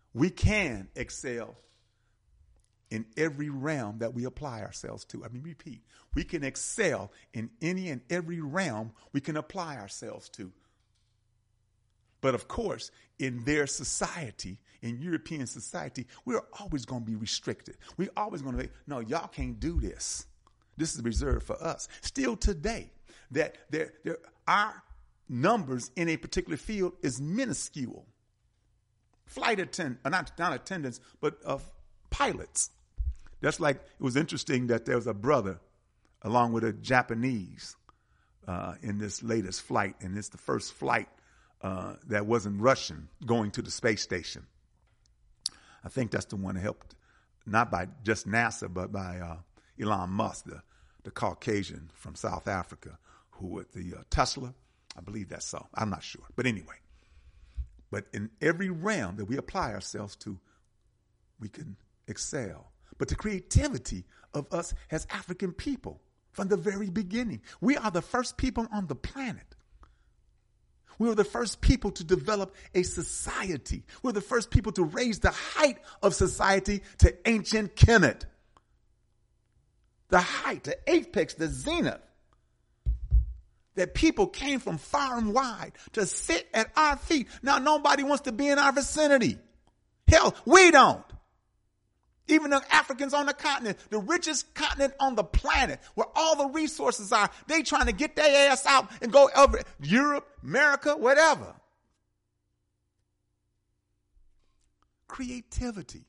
we can excel in every realm that we apply ourselves to. I mean, repeat, we can excel in any and every realm we can apply ourselves to. But of course, in their society, in European society, we're always going to be restricted. We're always going to be, no, y'all can't do this. This is reserved for us. Still today, that there, there, our numbers in a particular field is minuscule. Flight attend, uh, not, not attendants, but of pilots. That's like, it was interesting that there was a brother along with a Japanese uh, in this latest flight, and it's the first flight uh, that wasn't Russian going to the space station. I think that's the one that helped, not by just NASA, but by uh, Elon Musk, the, the Caucasian from South Africa, who with the uh, Tesla. I believe that's so. I'm not sure. But anyway, but in every realm that we apply ourselves to, we can excel. But the creativity of us as African people from the very beginning, we are the first people on the planet. We were the first people to develop a society. We were the first people to raise the height of society to ancient Kemet. The height, the apex, the zenith. That people came from far and wide to sit at our feet. Now nobody wants to be in our vicinity. Hell, we don't. Even the Africans on the continent, the richest continent on the planet, where all the resources are, they trying to get their ass out and go over Europe, America, whatever. Creativity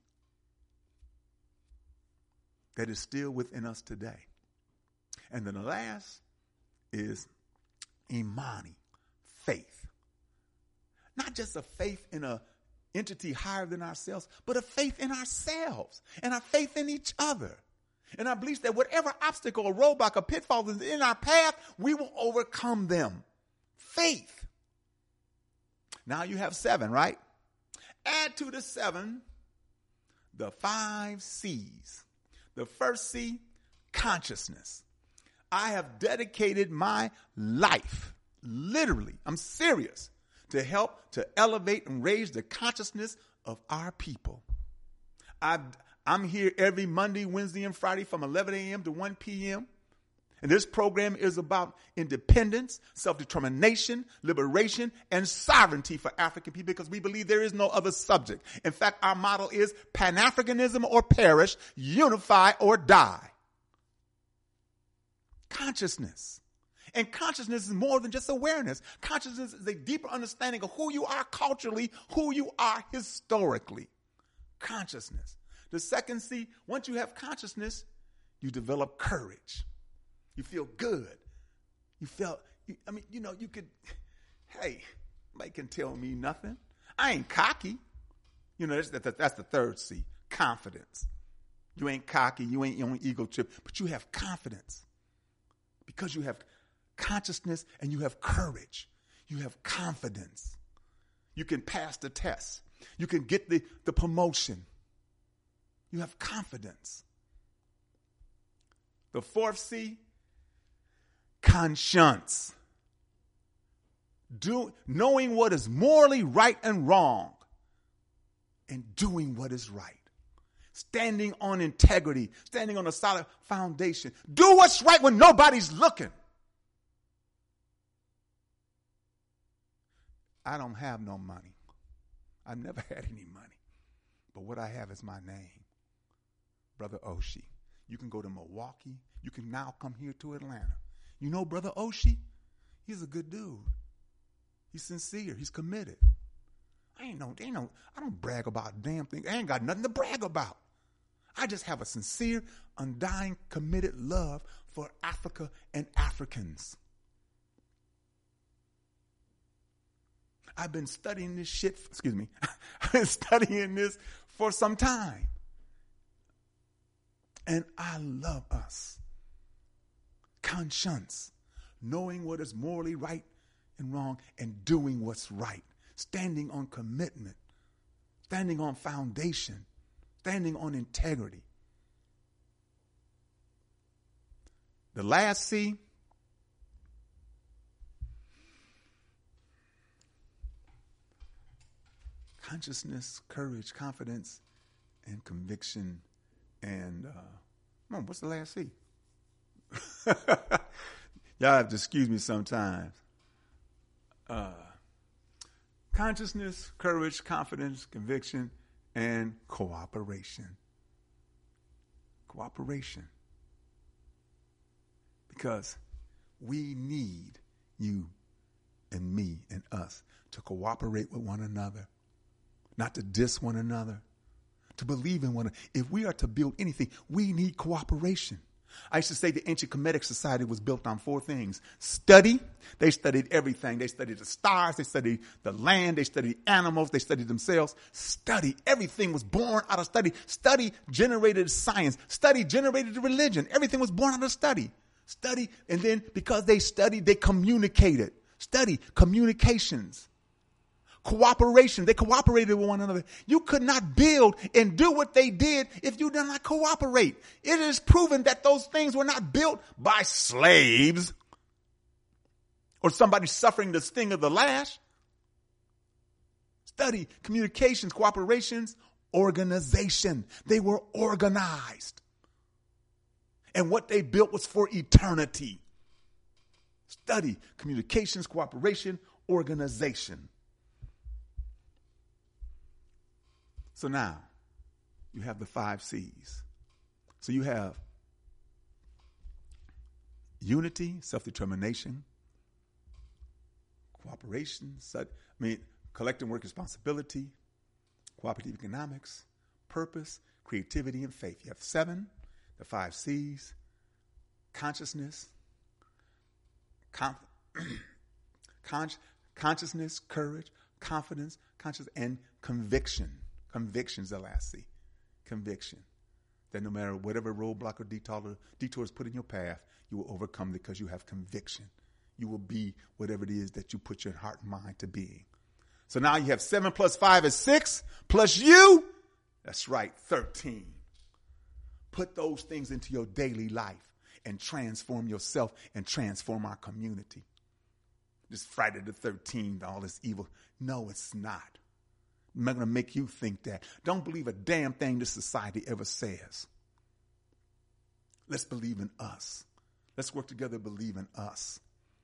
that is still within us today. And then the last is Imani, faith. Not just a faith in a entity higher than ourselves, but a faith in ourselves and our faith in each other. And our belief that whatever obstacle or roadblock or pitfall is in our path, we will overcome them. Faith. Now you have seven, right? Add to the seven the five C's. The first C, consciousness. I have dedicated my life, literally, I'm serious, to help to elevate and raise the consciousness of our people. I've, I'm here every Monday, Wednesday, and Friday from eleven a.m. to one p.m. And this program is about independence, self-determination, liberation, and sovereignty for African people, because we believe there is no other subject. In fact, our motto is Pan-Africanism or perish, unify or die. Consciousness. And consciousness is more than just awareness. Consciousness is a deeper understanding of who you are culturally, who you are historically. Consciousness. The second C, once you have consciousness, you develop courage. You feel good. You felt, you, I mean, you know, you could, hey, nobody can tell me nothing. I ain't cocky. You know, that's, that, that's the third C, confidence. You ain't cocky. You ain't on ego trip, but you have confidence. Because you have consciousness and you have courage. You have confidence. You can pass the test. You can get the, the promotion. You have confidence. The fourth C, conscience. Do, knowing what is morally right and wrong and doing what is right. Standing on integrity, standing on a solid foundation. Do what's right when nobody's looking. I don't have no money. I never had any money. But what I have is my name, Brother Oshie. You can go to Milwaukee. You can now come here to Atlanta. You know Brother Oshie? He's a good dude. He's sincere. He's committed. I ain't no, ain't no, I don't brag about a damn thing. I ain't got nothing to brag about. I just have a sincere, undying, committed love for Africa and Africans. I've been studying this shit, excuse me, I've been studying this for some time. And I love us. Conscience, knowing what is morally right and wrong and doing what's right. Standing on commitment, standing on foundation, standing on integrity. The last C, consciousness, courage, confidence, and conviction. And, uh, come on, what's the last C? Y'all have to excuse me sometimes. Uh, consciousness, courage, confidence, conviction, and cooperation. Cooperation. Because we need you and me and us to cooperate with one another, not to diss one another, to believe in one another. If we are to build anything, we need cooperation. I used to say the ancient Kemetic society was built on four things. Study. They studied everything. They studied the stars. They studied the land. They studied animals. They studied themselves. Study. Everything was born out of study. Study generated science. Study generated religion. Everything was born out of study. Study. And then because they studied, they communicated. Study. Communications. Cooperation. They cooperated with one another. You could not build and do what they did if you did not cooperate. It is proven that those things were not built by slaves or somebody suffering the sting of the lash. Study, communications, cooperations, organization. They were organized. And what they built was for eternity. Study, communications, cooperation, organization. So now you have the five C's. So you have unity, self-determination, cooperation, I mean, collective work responsibility, cooperative economics, purpose, creativity, and faith. You have seven, the five C's, consciousness, con- con- consciousness, courage, confidence, conscious, and conviction. Conviction is the last C. Conviction. That no matter whatever roadblock or detour, detour is put in your path, you will overcome it because you have conviction. You will be whatever it is that you put your heart and mind to being. So now you have seven plus five is six, plus you, that's right, thirteen. Put those things into your daily life and transform yourself and transform our community. This Friday the thirteenth, all this evil. No, it's not. I'm not going to make you think that. Don't believe a damn thing this society ever says. Let's believe in us. Let's work together to believe in us.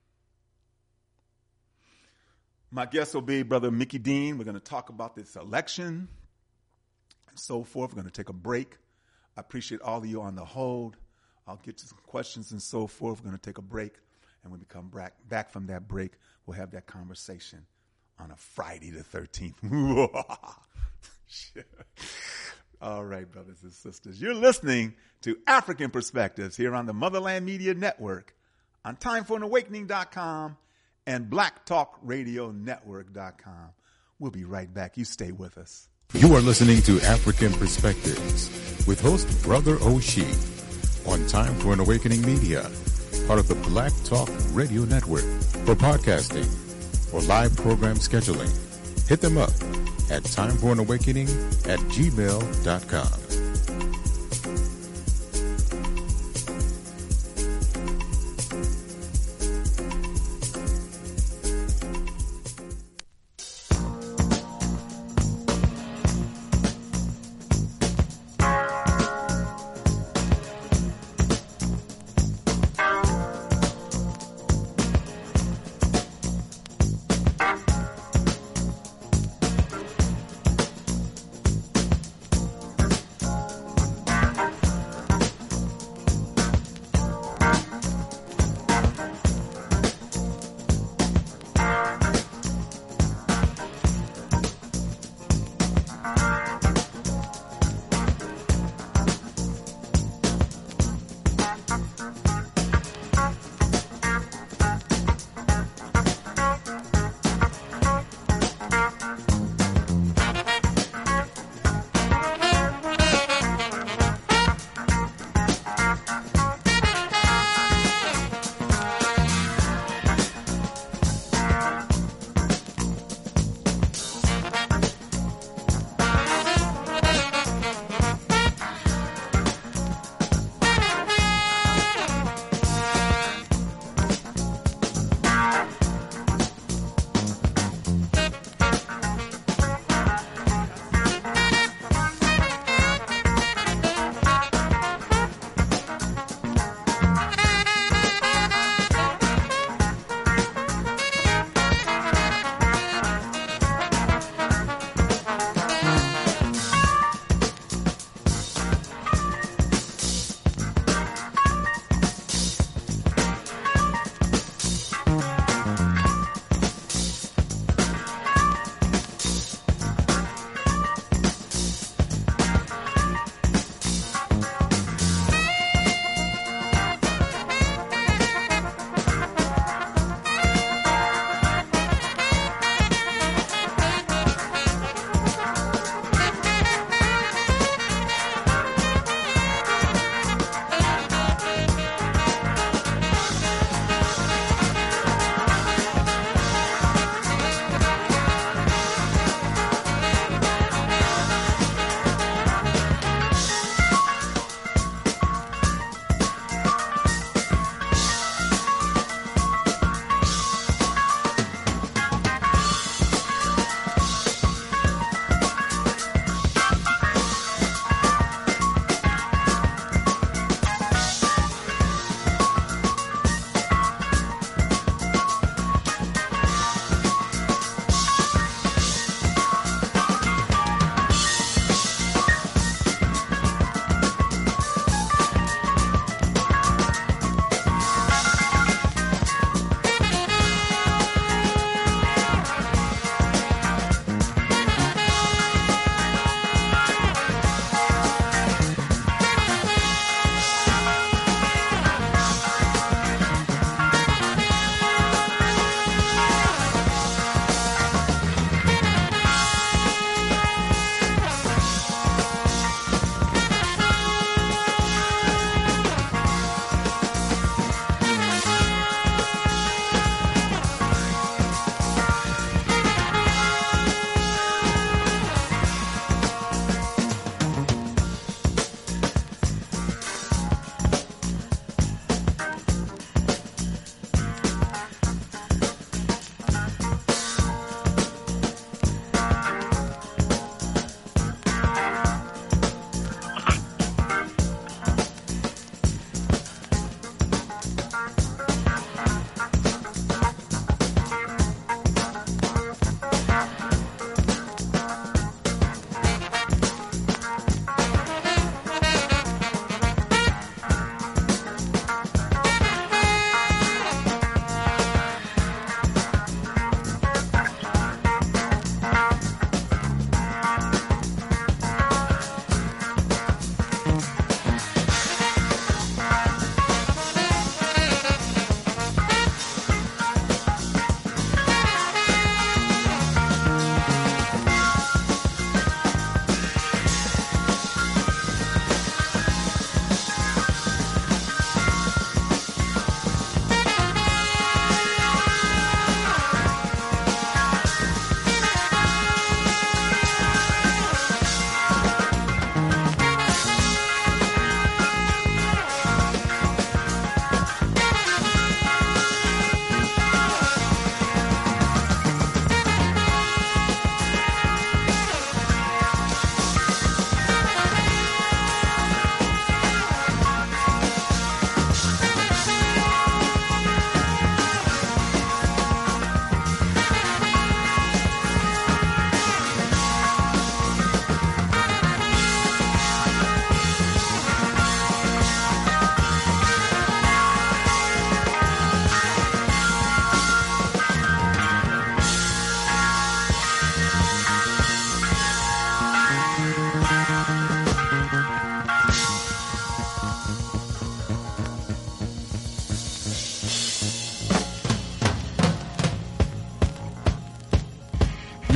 My guest will be Brother Mickey Dean. We're going to talk about this election and so forth. We're going to take a break. I appreciate all of you on the hold. I'll get to some questions and so forth. We're going to take a break. And when we come back, back from that break, we'll have that conversation on a Friday the thirteenth. All right, brothers and sisters. You're listening to African Perspectives here on the Motherland Media Network on time for an awakening dot com and black talk radio network dot com. We'll be right back. You stay with us. You are listening to African Perspectives with host Brother Oshie on Time for an Awakening Media, part of the Black Talk Radio Network. For podcasting or live program scheduling, hit them up at time for an awakening at gmail dot com.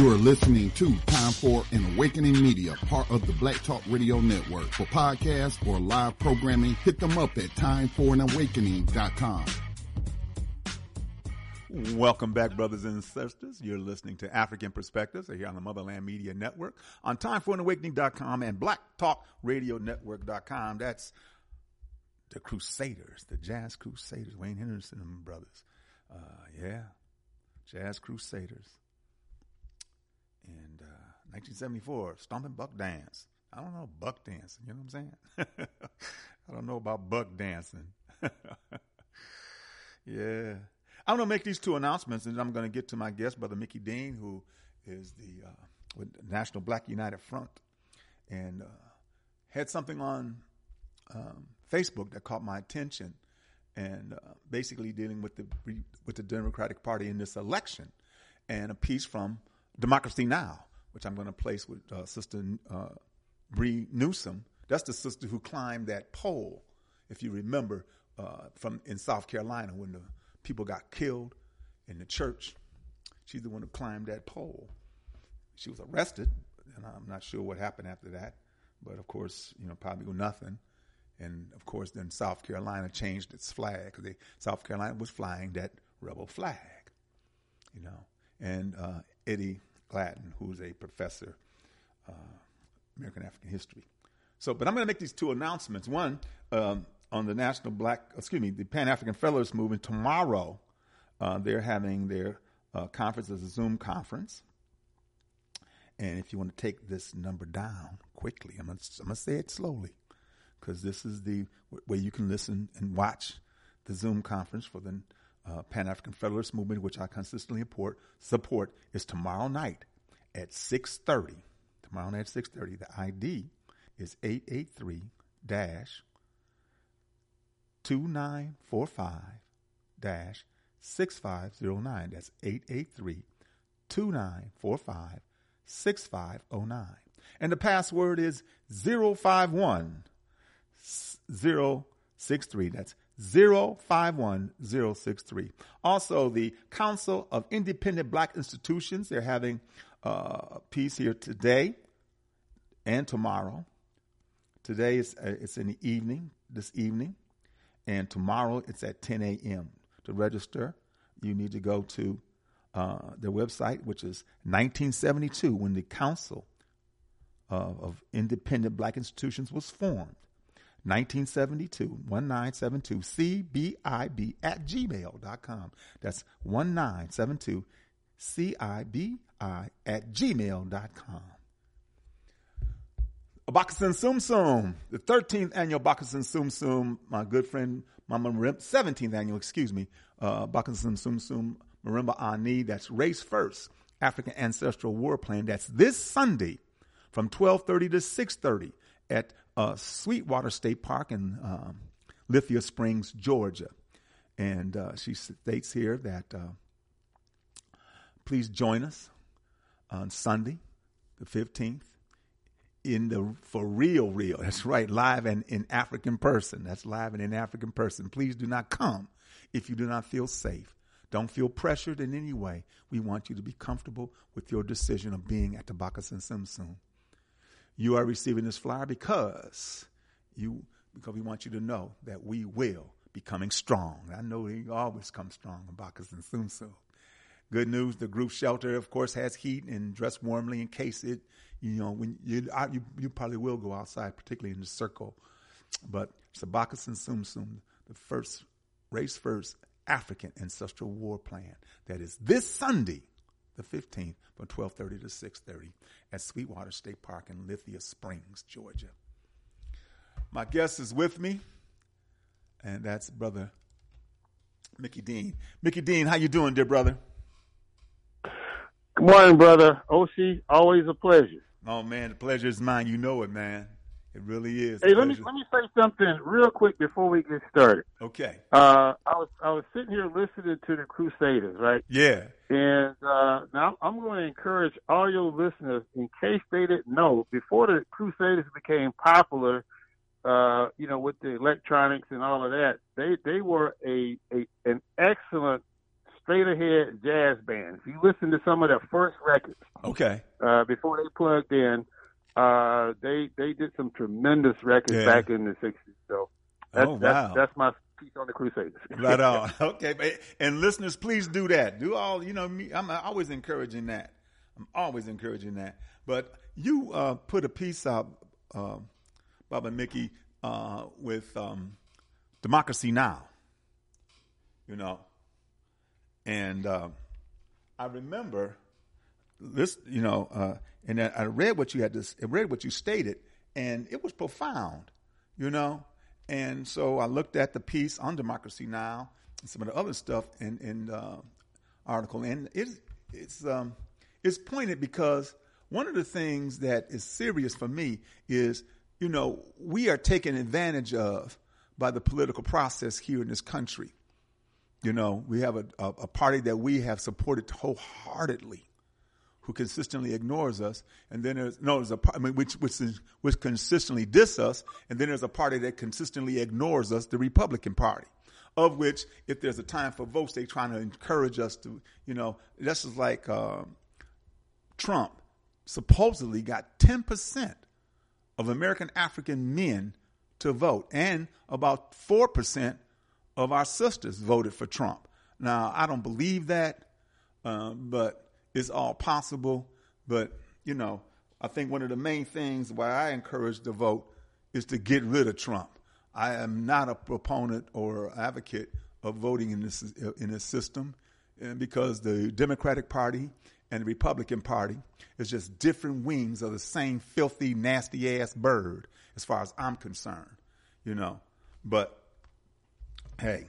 You are listening to Time for an Awakening Media, part of the Black Talk Radio Network. For podcasts or live programming, hit them up at time for an awakening dot com. Welcome back, brothers and sisters. You're listening to African Perspectives here on the Motherland Media Network on time for an awakening dot com and black talk radio network dot com. That's the Crusaders, the Jazz Crusaders, Wayne Henderson and brothers. Uh, yeah, Jazz Crusaders. And uh, nineteen seventy-four, Stompin' Buck Dance. I don't know buck dancing, you know what I'm saying? I don't know about buck dancing. Yeah. I'm going to make these two announcements, and I'm going to get to my guest, Brother Mickey Dean, who is the uh, with the National Black United Front, and uh, had something on um, Facebook that caught my attention, and uh, basically dealing with the with the Democratic Party in this election, and a piece from Democracy Now!, which I'm going to place with uh, Sister uh, Bree Newsom. That's the sister who climbed that pole, if you remember, uh, from in South Carolina when the people got killed in the church. She's the one who climbed that pole. She was arrested, and I'm not sure what happened after that. But, of course, you know, probably nothing. And, of course, then South Carolina changed its flag because South Carolina was flying that rebel flag, you know. And uh, Eddie Gladden, who's a professor, uh, American African history. So, but I'm going to make these two announcements. One, um, on the National Black, excuse me, the Pan-African Fellows Movement, tomorrow uh, they're having their uh, conference as a Zoom conference. And if you want to take this number down quickly, I'm going to say it slowly, because this is the way you can listen and watch the Zoom conference for the uh, Pan-African Federalist Movement, which I consistently support, support is tomorrow night at six thirty. Tomorrow night at six thirty. The I D is eight eight three dash two nine four five dash six five zero nine. That's eight eight three, two nine four five, six five zero nine. And the password is zero five one zero six three. That's zero five one zero six three. Also, the Council of Independent Black Institutions, they're having uh, a piece here today and tomorrow. Today is uh, it's in the evening, this evening. And tomorrow it's at ten a.m. To register, you need to go to uh, their website, which is nineteen seventy-two, when the Council uh, of Independent Black Institutions was formed. nineteen seventy-two, nineteen seventy-two, C B I B at gmail dot com. That's nineteen seventy-two, C I B I at gmail dot com. Bakasin Sum Sum, the thirteenth annual Bakasin Sum Sum, my good friend, Mama Marimba, seventeenth annual, excuse me, uh, Bakasin Sum Sum Marimba Ani, that's Race First, African Ancestral War Plan. That's this Sunday from twelve thirty to six thirty at uh, Sweetwater State Park in um, Lithia Springs, Georgia. And uh, she states here that uh, please join us on Sunday, the fifteenth. In the for real, real. That's right, live and in African person. That's live and in African person. Please do not come if you do not feel safe. Don't feel pressured in any way. We want you to be comfortable with your decision of being at the Bakasin Sum Sum. You are receiving this flyer because you because we want you to know that we will be coming strong. I know we always come strong in Bakasin Sum Sum. Good news, the group shelter, of course, has heat and dress warmly in case it, you know, when you I, you, you probably will go outside, particularly in the circle. But it's a Bakasin Sum Sum, the first, race first African Ancestral War Plan. That is this Sunday, the fifteenth, from twelve thirty to six thirty at Sweetwater State Park in Lithia Springs, Georgia. My guest is with me, and that's Brother Mickey Dean. Mickey Dean, how you doing, dear brother? Good morning, brother. Oshi, always a pleasure. Oh, man, the pleasure is mine. You know it, man. It really is. Hey, let me let me say something real quick before we get started. Okay. Uh, I was I was sitting here listening to the Crusaders, right? Yeah. And uh, now I'm going to encourage all your listeners, in case they didn't know, before the Crusaders became popular, uh, you know, with the electronics and all of that, they they were a, a an excellent straight ahead jazz band. If you listen to some of their first records, okay, uh, before they plugged in, uh, they they did some tremendous records yeah. back in the sixties. So that's, oh, wow. that's, that's my piece on the Crusaders. Right on. Okay, and listeners, please do that. Do all, you know, me, I'm always encouraging that. I'm always encouraging that. But you uh, put a piece out, uh, Bob and Mickey, uh, with um, Democracy Now!, you know. And uh, I remember this, you know, uh, and I read what you had to, I read what you stated, and it was profound, you know. And so I looked at the piece on Democracy Now! And some of the other stuff in in uh, article, and it's it's um, it's pointed because one of the things that is serious for me is, you know, we are taken advantage of by the political process here in this country. You know, we have a, a, a party that we have supported wholeheartedly, who consistently ignores us, and then there's no, there's a I mean, which which is, which consistently diss us, and then there's a party that consistently ignores us, the Republican Party, of which if there's a time for votes, they're trying to encourage us to, you know, that's just like um, Trump supposedly got ten percent of American African men to vote, and about four percent of our sisters voted for Trump. Now, I don't believe that, um, but it's all possible. But, you know, I think one of the main things why I encourage the vote is to get rid of Trump. I am not a proponent or advocate of voting in this in this system, and because the Democratic Party and the Republican Party is just different wings of the same filthy, nasty-ass bird as far as I'm concerned, you know. But, hey,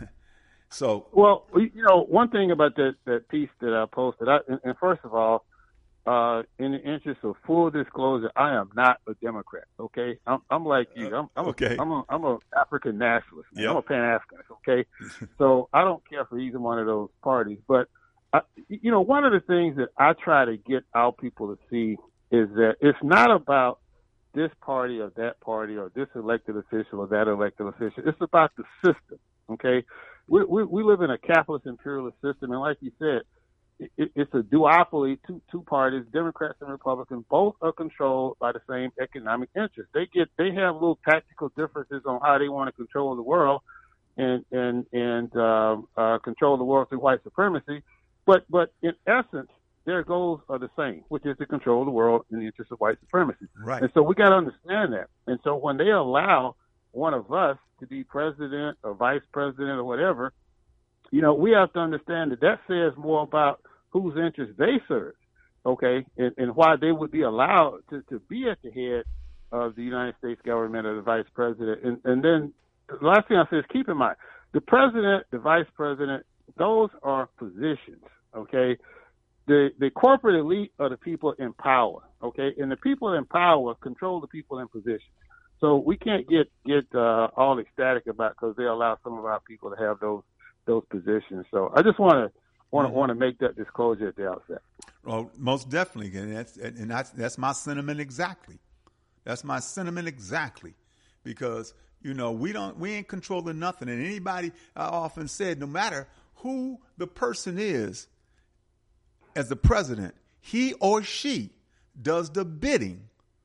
so. Well, you know, one thing about that, that piece that I posted, I, and, and first of all, uh, in the interest of full disclosure, I am not a Democrat, okay? I'm, I'm like you. I'm, I'm, okay. a, I'm, a, I'm a African nationalist. Yep. I'm a Pan-Africanist, okay? So I don't care for either one of those parties. But, I, you know, one of the things that I try to get our people to see is that it's not about this party or that party or this elected official or that elected official. It's about the system, okay? We, we, we live in a capitalist imperialist system, and like you said, it, it's a duopoly, two two parties, Democrats and Republicans. Both are controlled by the same economic interests. They get they have little tactical differences on how they want to control the world, and and and uh, uh, control the world through white supremacy. But but in essence, their goals are the same, which is to control the world in the interest of white supremacy. Right. And so we got to understand that. And so when they allow one of us to be president or vice president or whatever, you know, we have to understand that that says more about whose interests they serve, okay, and, and why they would be allowed to, to be at the head of the United States government or the vice president. And, and then the last thing I say is keep in mind, the president, the vice president, those are positions, okay? The the corporate elite are the people in power, okay? And the people in power control the people in position. So we can't get get uh, all ecstatic about because they allow some of our people to have those those positions. So I just want to want to want to make that disclosure at the outset. Well, most definitely, and that's and that's that's my sentiment exactly. That's my sentiment exactly, because you know we don't we ain't controlling nothing, and anybody I often said, no matter who the person is, as the president, he or she does the bidding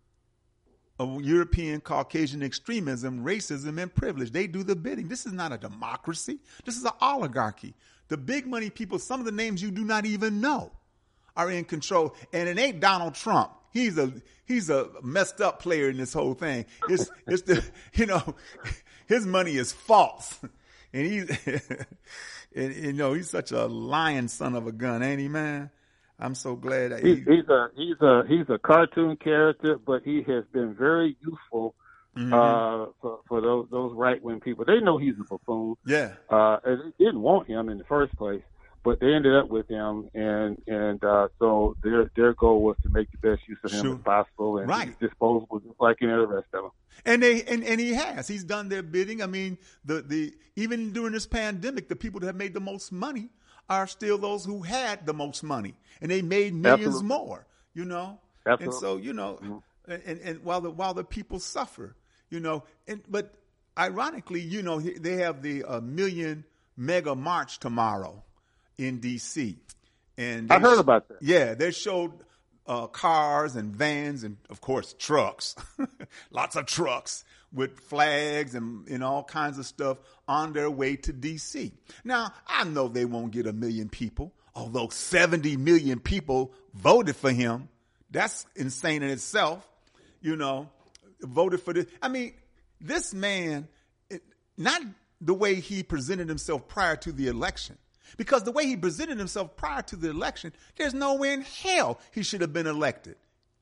of European Caucasian extremism, racism, and privilege. They do the bidding. This is not a democracy. This is an oligarchy. The big money people, some of the names you do not even know, are in control. And it ain't Donald Trump. He's a he's a messed up player in this whole thing. It's it's the you know his money is false, and he's and, you know he's such a lying son of a gun, ain't he, man? I'm so glad that he, he's, he's a he's a he's a cartoon character, but he has been very useful mm-hmm. uh, for, for those those right wing people. They know he's a buffoon. Yeah, uh, and they didn't want him in the first place, but they ended up with him, and and uh, so their their goal was to make the best use of him sure. as possible, and right. he's disposable just like any of the rest of them. And they and, and he has he's done their bidding. I mean, the the even during this pandemic, the people that have made the most money are still those who had the most money, and they made millions Absolutely. more, you know. Absolutely. And so, you know, mm-hmm. and, and while the while the people suffer, you know, and but ironically, you know, they have the uh, million mega march tomorrow in D C And I heard sh- about that. Yeah, they showed uh, cars and vans and, of course, trucks, lots of trucks with flags and, and all kinds of stuff on their way to D C Now, I know they won't get a million people, although seventy million people voted for him. That's insane in itself, you know, voted for this. I mean, this man, it, not the way he presented himself prior to the election. Because the way he presented himself prior to the election, there's no way in hell he should have been elected.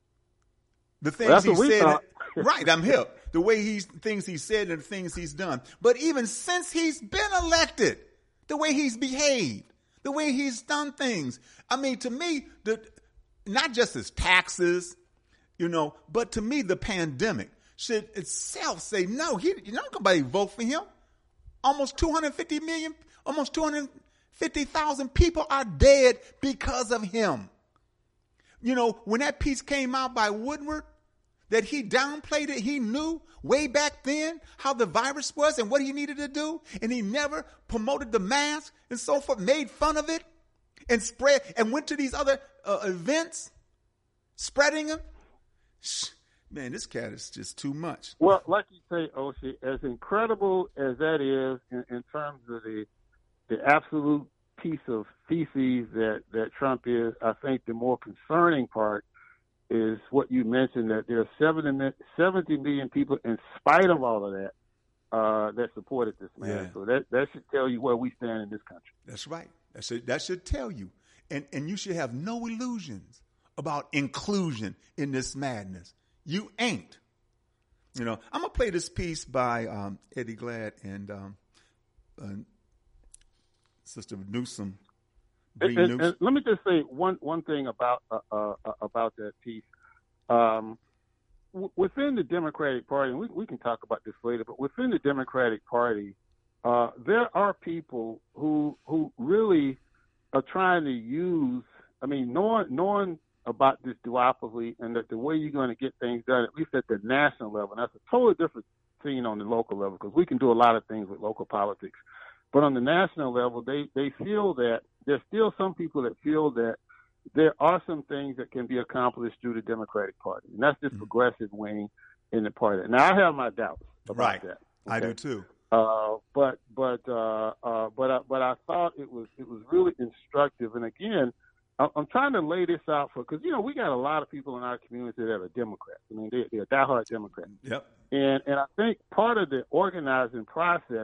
The things well, he we said, thought. right, I'm hip. The way he things he said and the things he's done. But even since he's been elected, the way he's behaved, the way he's done things. I mean, to me, the not just his taxes, you know, but to me, the pandemic should itself say, no, he, you know, nobody vote for him. Almost two hundred fifty million, almost two hundred fifty thousand people are dead because of him. You know, when that piece came out by Woodward, that he downplayed it, he knew way back then how the virus was and what he needed to do, and he never promoted the mask and so forth, made fun of it, and spread, and went to these other uh, events, spreading them. Man, this cat is just too much. Well, like you say, Oshie, as incredible as that is in, in terms of the the absolute piece of feces that, that Trump is, I think the more concerning part is what you mentioned, that there are seventy million people, in spite of all of that, uh, that supported this man. Yeah. So that, that should tell you where we stand in this country. That's right. That should, that should tell you. And, and you should have no illusions about inclusion in this madness. You ain't. You know, I'm going to play this piece by um, Eddie Glad and, um, and Sister Newsom. And, and, and let me just say one one thing about uh, uh, about that piece. Um, w- within the Democratic Party, and we, we can talk about this later, but within the Democratic Party, uh, there are people who who really are trying to use. I mean, knowing knowing about this duopoly and that the way you're going to get things done, at least at the national level, and that's a totally different thing on the local level, because we can do a lot of things with local politics. But on the national level, they, they feel that there's still some people that feel that there are some things that can be accomplished through the Democratic Party. And that's this mm-hmm. progressive wing in the party. Now, I have my doubts about right. that. Okay? I do too. Uh, but but uh, uh, but I, but I thought it was it was really instructive. And again, I'm trying to lay this out for, because, you know, we got a lot of people in our community that are Democrats. I mean, they, they're diehard Democrats. Yep. And and I think part of the organizing process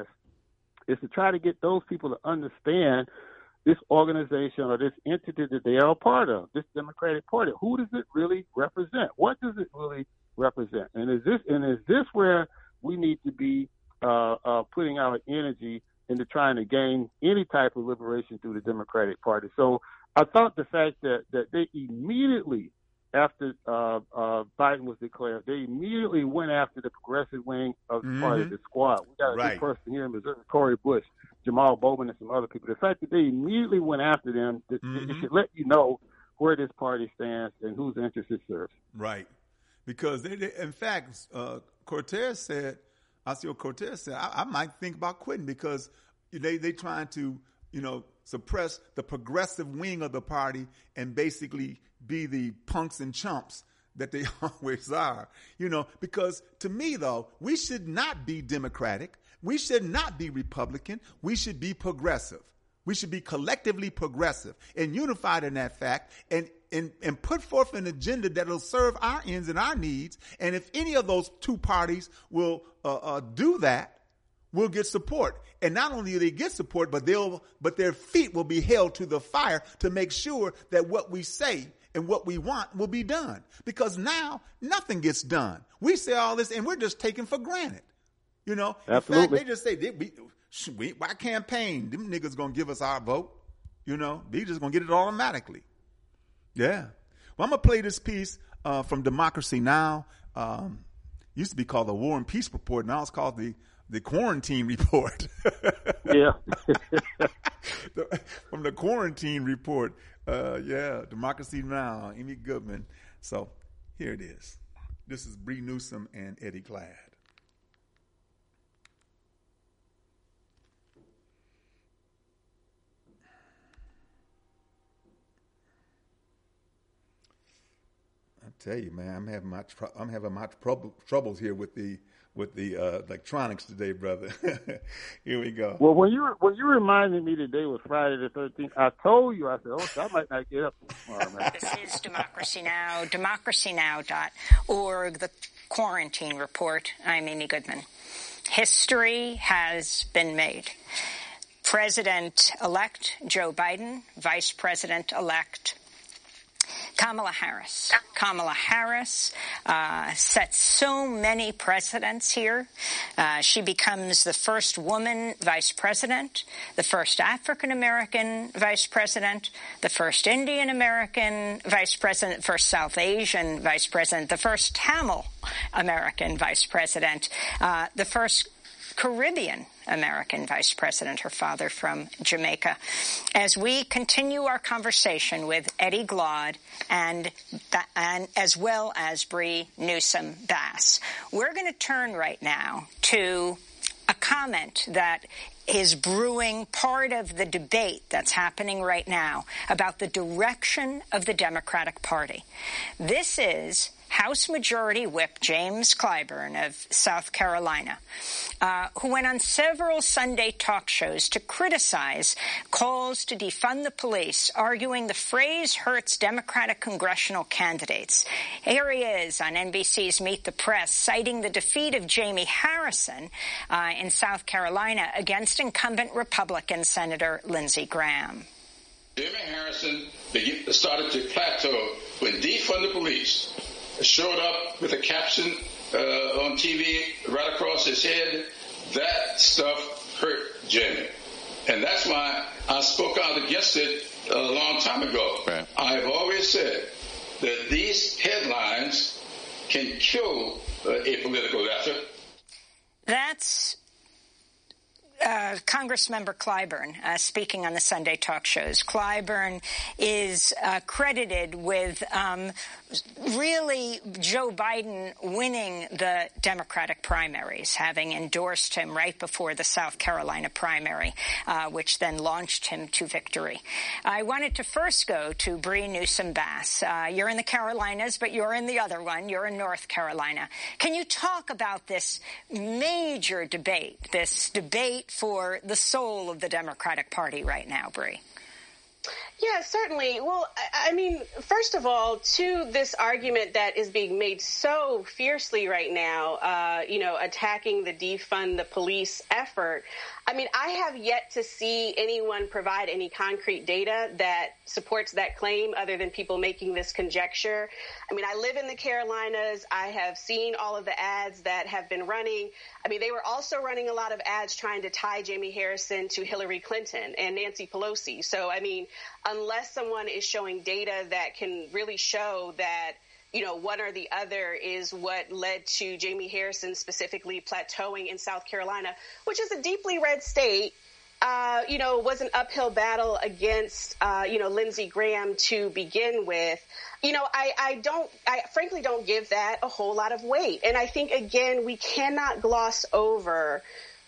is to try to get those people to understand this organization or this entity that they are a part of, this Democratic Party. Who does it really represent? What does it really represent? And is this and is this where we need to be uh, uh, putting our energy into trying to gain any type of liberation through the Democratic Party? So I thought the fact that, that they immediately, after uh, uh, Biden was declared, they immediately went after the progressive wing of the mm-hmm. party, the squad. We got a right. good person here in Missouri, Cori Bush, Jamal Bowman, and some other people. The fact that they immediately went after them, it, mm-hmm. it should let you know where this party stands and whose interests it serves. Right. Because, they, they, in fact, uh, Cortez said, Ocasio-Cortez said, I, I might think about quitting because they they trying to, you know, suppress the progressive wing of the party and basically be the punks and chumps that they always are, you know, because to me, though, we should not be Democratic. We should not be Republican. We should be progressive. We should be collectively progressive and unified in that fact and, and, and put forth an agenda that will serve our ends and our needs. And if any of those two parties will uh, uh, do that, will get support. And not only do they get support, but they'll, but their feet will be held to the fire to make sure that what we say and what we want will be done. Because now nothing gets done. We say all this and we're just taken for granted. You know, absolutely. In fact, they just say, they, we, we, why campaign? Them niggas gonna give us our vote. You know, they just gonna get it automatically. Yeah. Well, I'm gonna play this piece uh, from Democracy Now. Um, used to be called the War and Peace Report. Now it's called the The Quarantine Report. Yeah. the, from the Quarantine Report. Uh, yeah, Democracy Now, Amy Goodman. So here it is. This is Bree Newsom and Eddie Glad. tell you, man, I'm having my tr- I'm having my trouble, troubles here with the with the uh, electronics today, brother. Here we go. Well, when you when you reminded me today was Friday the thirteenth, I told you, I said, oh, I might not get up tomorrow, man. This is Democracy Now!, democracy now dot org, the Quarantine Report. I'm Amy Goodman. History has been made. President-elect Joe Biden, Vice President-elect Kamala Harris. Kamala Harris uh, sets so many precedents here. Uh, she becomes the first woman vice president, the first African-American vice president, the first Indian-American vice president, first South Asian vice president, the first Tamil-American vice president, uh, the first Caribbean American vice president, her father from Jamaica. As we continue our conversation with Eddie Glaude and, and as well as Bree Newsom Bass, we're going to turn right now to a comment that is brewing part of the debate that's happening right now about the direction of the Democratic Party. This is House Majority Whip James Clyburn of South Carolina, uh, who went on several Sunday talk shows to criticize calls to defund the police, arguing the phrase hurts Democratic congressional candidates. Here he is on N B C's Meet the Press, citing the defeat of Jamie Harrison uh, in South Carolina against incumbent Republican Senator Lindsey Graham. Jamie Harrison started to plateau when defund the police showed up with a caption uh, on T V right across his head. That stuff hurt Jamie. And that's why I spoke out against it a long time ago. Right. I've always said that these headlines can kill uh, a political effort. That's Uh, Congressmember Clyburn uh, speaking on the Sunday talk shows. Clyburn is uh, credited with um, really Joe Biden winning the Democratic primaries, having endorsed him right before the South Carolina primary, uh, which then launched him to victory. I wanted to first go to Bree Newsom Bass. Uh, you're in the Carolinas, but you're in the other one. You're in North Carolina. Can you talk about this major debate, this debate for the soul of the Democratic Party right now, Bree? Yeah, certainly. Well, I mean, first of all, to this argument that is being made so fiercely right now, uh, you know, attacking the defund the police effort, I mean, I have yet to see anyone provide any concrete data that supports that claim other than people making this conjecture. I mean, I live in the Carolinas. I have seen all of the ads that have been running. I mean, they were also running a lot of ads trying to tie Jamie Harrison to Hillary Clinton and Nancy Pelosi. So, I mean, unless someone is showing data that can really show that, you know, one or the other is what led to Jamie Harrison specifically plateauing in South Carolina, which is a deeply red state, uh, you know, was an uphill battle against, uh, you know, Lindsey Graham to begin with. You know, I, I don't, I frankly don't give that a whole lot of weight. And I think, again, we cannot gloss over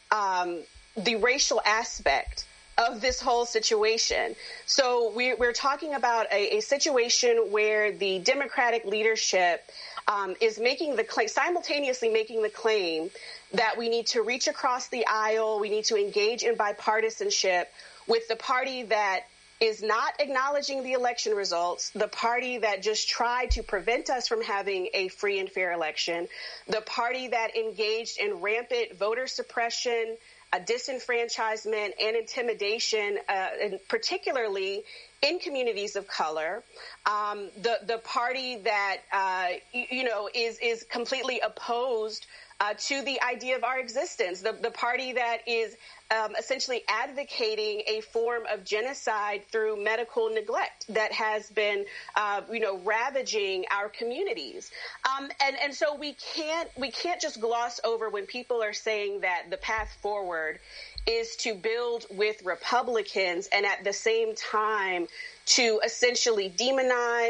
um, the racial aspect of this whole situation. So we're, we're talking about a, a situation where the Democratic leadership um, is making the claim, simultaneously making the claim that we need to reach across the aisle, we need to engage in bipartisanship with the party that is not acknowledging the election results, the party that just tried to prevent us from having a free and fair election, the party that engaged in rampant voter suppression, a disenfranchisement and intimidation, uh, and particularly in communities of color, um, the the party that uh, you, you know is is completely opposed uh, to the idea of our existence, the the party that is um, essentially advocating a form of genocide through medical neglect that has been uh, you know ravaging our communities, um, and and so we can't we can't just gloss over when people are saying that the path forward is to build with Republicans and at the same time to essentially demonize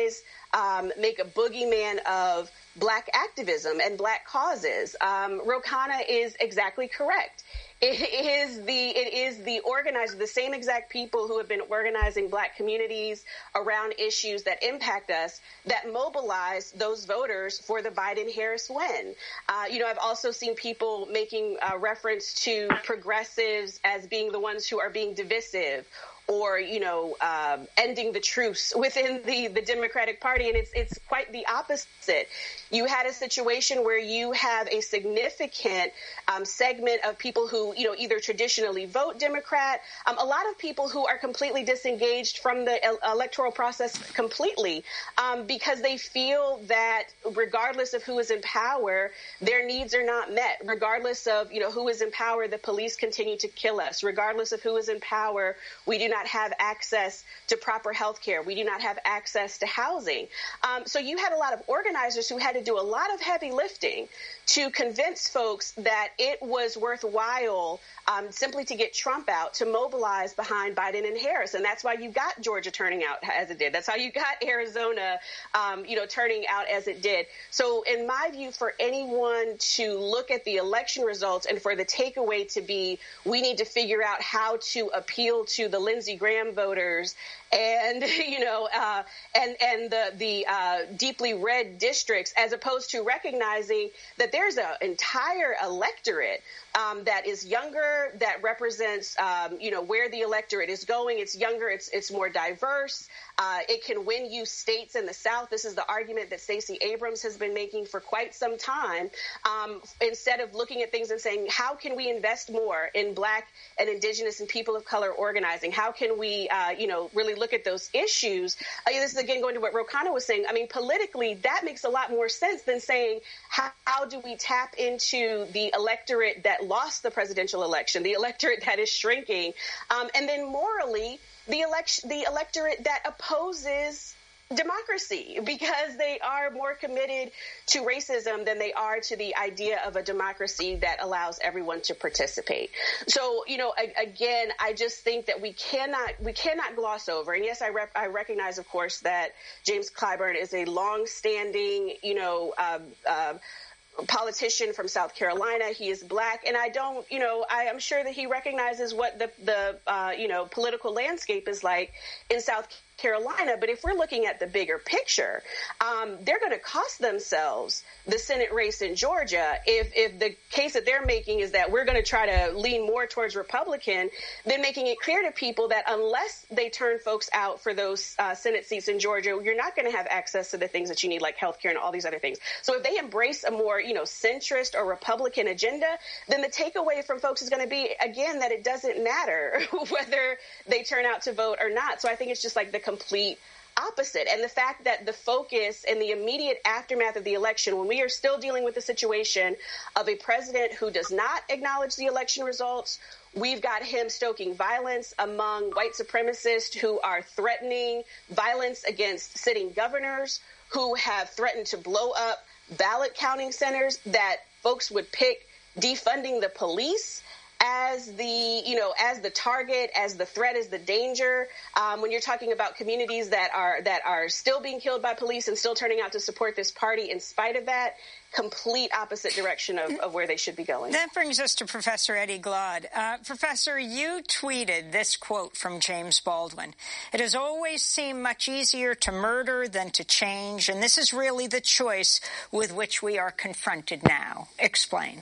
um, make a boogeyman of Black activism and Black causes. Um, Ro Khanna is exactly correct. It is the it is the organizers, the same exact people who have been organizing Black communities around issues that impact us, that mobilize those voters for the Biden-Harris win. Uh, you know, I've also seen people making uh, reference to progressives as being the ones who are being divisive, or, you know, um, ending the truce within the, the Democratic Party. And it's it's quite the opposite. You had a situation where you have a significant um, segment of people who, you know, either traditionally vote Democrat, um, a lot of people who are completely disengaged from the el- electoral process completely, um, because they feel that regardless of who is in power, their needs are not met. Regardless of, you know, who is in power, the police continue to kill us. Regardless of who is in power, we do not have access to proper health care. We do not have access to housing. Um, so you had a lot of organizers who had to do a lot of heavy lifting to convince folks that it was worthwhile um, simply to get Trump out, to mobilize behind Biden and Harris. And that's why you got Georgia turning out as it did. That's how you got Arizona, um, you know, turning out as it did. So in my view, for anyone to look at the election results and for the takeaway to be, we need to figure out how to appeal to the Lindsey Graham voters and, you know, uh, and, and the, the uh, deeply red districts, as opposed to recognizing that there's an entire electorate um, that is younger, that represents, um, you know, where the electorate is going. It's younger. It's it's more diverse. Uh, it can win you states in the South. This is the argument that Stacey Abrams has been making for quite some time. Um, instead of looking at things and saying, how can we invest more in Black and Indigenous and people of color organizing? How can we, uh, you know, really look at those issues? Uh, this is, again, going to what Ro Khanna was saying. I mean, politically, that makes a lot more sense than saying, how, how do we tap into the electorate that lost the presidential election, the electorate that is shrinking, um, and then morally, the election, the electorate that opposes democracy, because they are more committed to racism than they are to the idea of a democracy that allows everyone to participate. So, you know, I, again, I just think that we cannot we cannot gloss over. And yes, I rep, I recognize, of course, that James Clyburn is a long-standing, you know, um, uh, politician from South Carolina. He is Black, and I don't, you know, I am sure that he recognizes what the the uh, you know, political landscape is like in South Carolina. But if we're looking at the bigger picture, um, they're going to cost themselves the Senate race in Georgia. If if the case that they're making is that we're going to try to lean more towards Republican, then making it clear to people that unless they turn folks out for those uh, Senate seats in Georgia, you're not going to have access to the things that you need, like health care and all these other things. So if they embrace a more, you know, centrist or Republican agenda, then the takeaway from folks is going to be, again, that it doesn't matter whether they turn out to vote or not. So I think it's just like the complete opposite. And the fact that the focus and the immediate aftermath of the election, when we are still dealing with the situation of a president who does not acknowledge the election results, we've got him stoking violence among white supremacists who are threatening violence against sitting governors, who have threatened to blow up ballot counting centers, that folks would pick defunding the police as the, you know, as the target, as the threat, as the danger. Um, when you're talking about communities that are that are still being killed by police and still turning out to support this party in spite of that, complete opposite direction of, of where they should be going. That brings us to Professor Eddie Glaude. Uh, Professor, you tweeted this quote from James Baldwin. "It has always seemed much easier to murder than to change, and this is really the choice with which we are confronted now." Explain.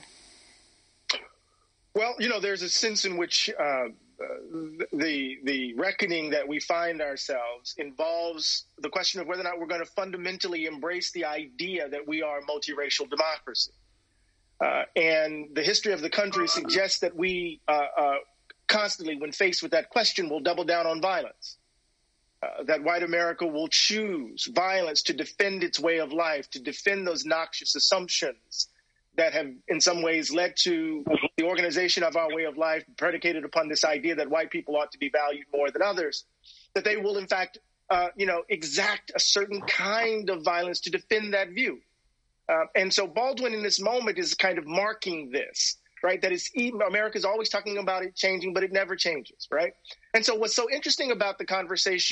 Well, you know, there's a sense in which uh, the the reckoning that we find ourselves involves the question of whether or not we're going to fundamentally embrace the idea that we are a multiracial democracy. Uh, and the history of the country suggests that we uh, uh, constantly, when faced with that question, will double down on violence. Uh, that white America will choose violence to defend its way of life, to defend those noxious assumptions that have in some ways led to the organization of our way of life predicated upon this idea that white people ought to be valued more than others, that they will in fact, uh, you know, exact a certain kind of violence to defend that view. Uh, and so Baldwin in this moment is kind of marking this, right? That is, America's always talking about it changing, but it never changes, right? And so what's so interesting about the conversation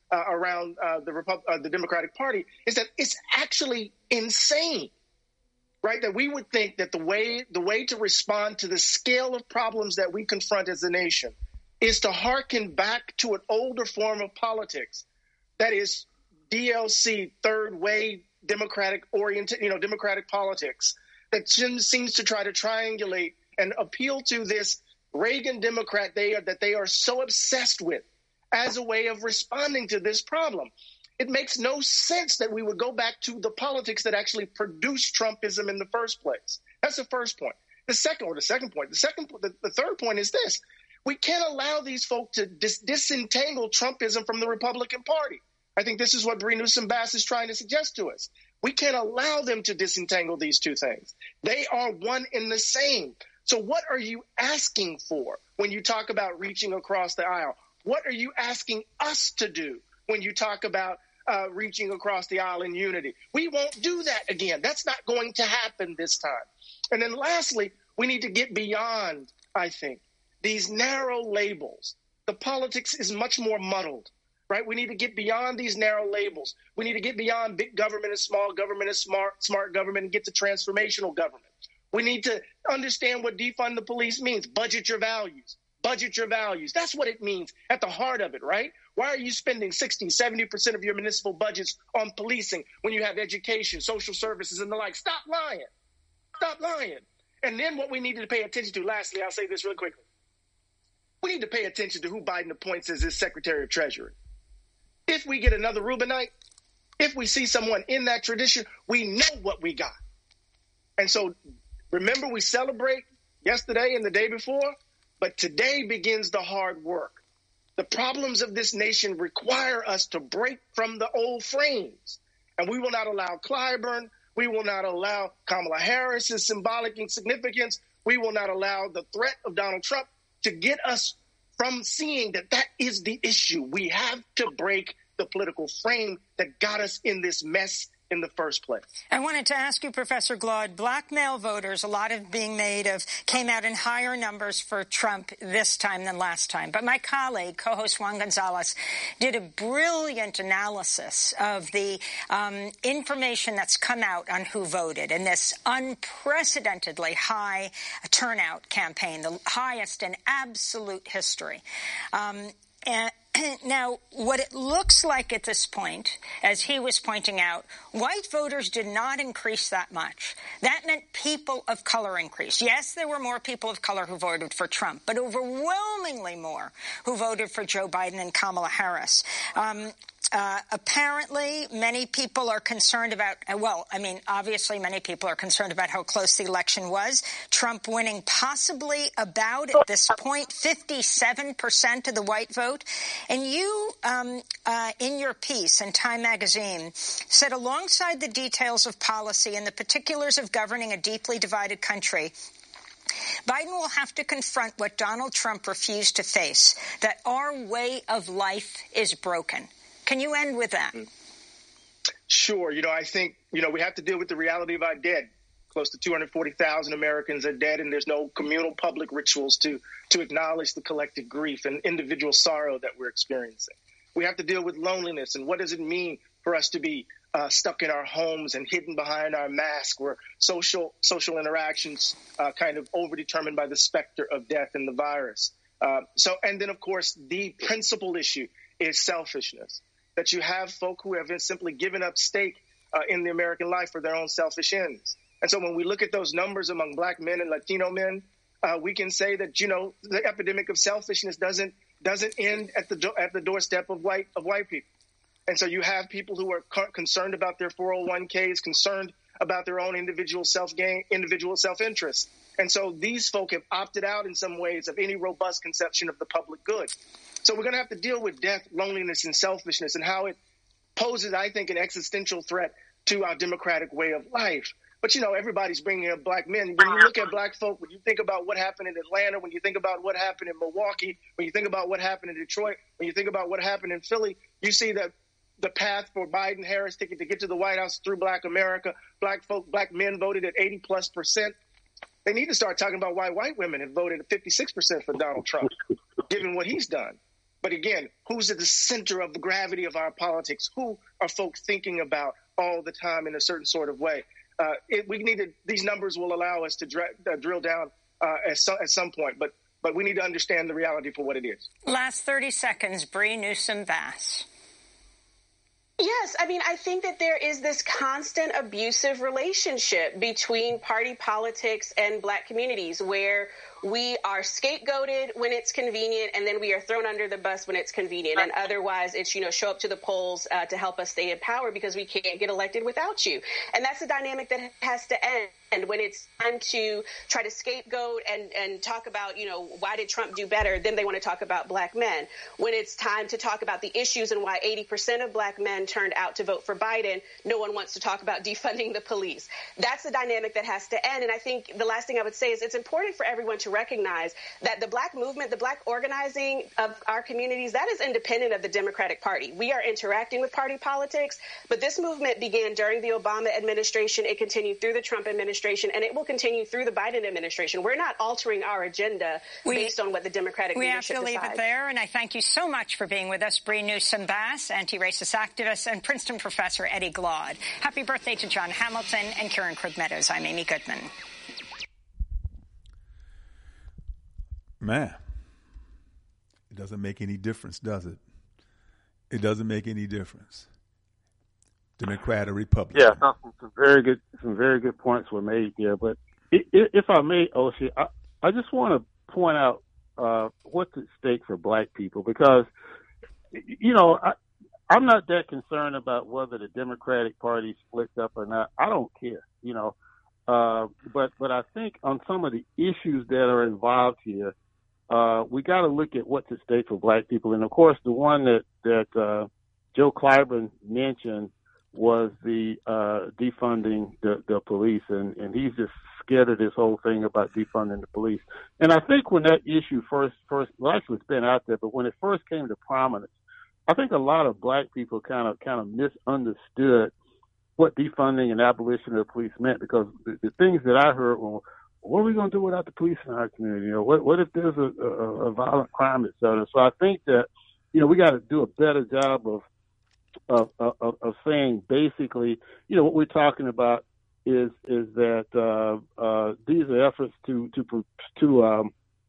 uh, around uh, the Repub- uh, the Democratic Party is that it's actually insane, right? That we would think that the way the way to respond to the scale of problems that we confront as a nation is to hearken back to an older form of politics that is D L C, third way democratic oriented, you know, democratic politics that seems to try to triangulate and appeal to this Reagan Democrat they are, that they are so obsessed with as a way of responding to this problem. It makes no sense that we would go back to the politics that actually produced Trumpism in the first place. That's the first point. The second, or the second point, the second, the, the third point is this: we can't allow these folk to dis- disentangle Trumpism from the Republican Party. I think this is what Bree Newsom-Bass is trying to suggest to us. We can't allow them to disentangle these two things. They are one and the same. So what are you asking for when you talk about reaching across the aisle? What are you asking us to do when you talk about uh, reaching across the aisle in unity? We won't do that again. That's not going to happen this time. And then lastly, we need to get beyond, I think, these narrow labels. The politics is much more muddled. Right? We need to get beyond these narrow labels. We need to get beyond big government and small government and smart, smart government and get to transformational government. We need to understand what defund the police means. Budget your values. Budget your values. That's what it means at the heart of it, right? Why are you spending sixty, seventy percent of your municipal budgets on policing when you have education, social services, and the like? Stop lying. Stop lying. And then what we need to pay attention to, lastly, I'll say this really quickly. We need to pay attention to who Biden appoints as his Secretary of Treasury. If we get another Rubinite, if we see someone in that tradition, we know what we got. And so remember, we celebrate yesterday and the day before, but today begins the hard work. The problems of this nation require us to break from the old frames. And we will not allow Clyburn. We will not allow Kamala Harris's symbolic insignificance. We will not allow the threat of Donald Trump to get us from seeing that that is the issue. We have to break the political frame that got us in this mess in the first place. I wanted to ask you, Professor Glaude, black male voters, a lot of being made of, came out in higher numbers for Trump this time than last time. But my colleague, co-host Juan Gonzalez, did a brilliant analysis of the um, information that's come out on who voted in this unprecedentedly high turnout campaign, the highest in absolute history. Um, and Now, what it looks like at this point, as he was pointing out, white voters did not increase that much. That meant people of color increased. Yes, there were more people of color who voted for Trump, but overwhelmingly more who voted for Joe Biden and Kamala Harris. Um, Uh, apparently, many people are concerned about, well, I mean, obviously many people are concerned about how close the election was. Trump winning possibly about, at this point, fifty-seven percent of the white vote. And you, um, uh, in your piece in Time magazine, said alongside the details of policy and the particulars of governing a deeply divided country, Biden will have to confront what Donald Trump refused to face, that our way of life is broken. Can you end with that? Sure. You know, I think, you know, we have to deal with the reality of our dead. Close to two hundred forty thousand Americans are dead, and there's no communal public rituals to to acknowledge the collective grief and individual sorrow that we're experiencing. We have to deal with loneliness, and what does it mean for us to be uh, stuck in our homes and hidden behind our mask, where social social interactions uh, kind of overdetermined by the specter of death and the virus. Uh, so, and then, of course, the principal issue is selfishness. That you have folk who have been simply given up stake uh, in the American life for their own selfish ends. And so when we look at those numbers among black men and Latino men, uh, we can say that, you know, the epidemic of selfishness doesn't doesn't end at the do- at the doorstep of white of white people. And so you have people who are co- concerned about their four oh one k's, concerned about their own individual self-gain, individual self-interest. And so these folk have opted out in some ways of any robust conception of the public good. So we're going to have to deal with death, loneliness, and selfishness, and how it poses, I think, an existential threat to our democratic way of life. But, you know, everybody's bringing up black men. When you look at black folk, when you think about what happened in Atlanta, when you think about what happened in Milwaukee, when you think about what happened in Detroit, when you think about what happened in Philly, you see that the path for Biden-Harris ticket to get to the White House through black America, black folk, black men voted at eighty plus percent. They need to start talking about why white women have voted at fifty-six percent for Donald Trump, given what he's done. But again, who's at the center of the gravity of our politics? Who are folks thinking about all the time in a certain sort of way? Uh, it, we need to, these numbers will allow us to dr- uh, drill down uh, at, so, at some point, but but we need to understand the reality for what it is. Last thirty seconds, Bree Newsome Bass. Yes, I mean, I think that there is this constant abusive relationship between party politics and Black communities where we are scapegoated when it's convenient, and then we are thrown under the bus when it's convenient. And otherwise, it's, you know, show up to the polls uh, to help us stay in power because we can't get elected without you. And that's a dynamic that has to end. And when it's time to try to scapegoat and, and talk about, you know, why did Trump do better, then they want to talk about Black men. When it's time to talk about the issues and why eighty percent of Black men turned out to vote for Biden, no one wants to talk about defunding the police. That's the dynamic that has to end. And I think the last thing I would say is it's important for everyone to recognize that the Black movement, the Black organizing of our communities, that is independent of the Democratic Party. We are interacting with party politics, but this movement began during the Obama administration. It continued through the Trump administration, and it will continue through the Biden administration. We're not altering our agenda we, based on what the Democratic we leadership have to leave decides. it there, and I thank you so much for being with us, Bree Newsome Bass, anti-racist activist, and Princeton professor Eddie Glaude. Happy birthday to John Hamilton and Karen Krug Meadows. I'm Amy Goodman. Man, it doesn't make any difference, does it? It doesn't make any difference. Democrat or Republican. Yeah, some, some very good, some very good points were made there. But if I may, Oshie, I, I just want to point out uh, what's at stake for Black people, because, you know, I, I'm not that concerned about whether the Democratic Party splits up or not. I don't care, you know. Uh, but but I think on some of the issues that are involved here, uh, we got to look at what's at stake for Black people. And of course, the one that that uh, Joe Clyburn mentioned was the uh, defunding the, the police, and, and he's just scared of this whole thing about defunding the police. And I think when that issue first, first well, actually it's been out there, but when it first came to prominence, I think a lot of Black people kind of kind of misunderstood what defunding and abolition of the police meant, because the, the things that I heard were, what are we going to do without the police in our community? You know, what, what if there's a, a, a violent crime, et cetera? So I think that, you know, we got to do a better job of Of, of, of saying basically, you know, what we're talking about is is that uh, uh, these are efforts to to to um,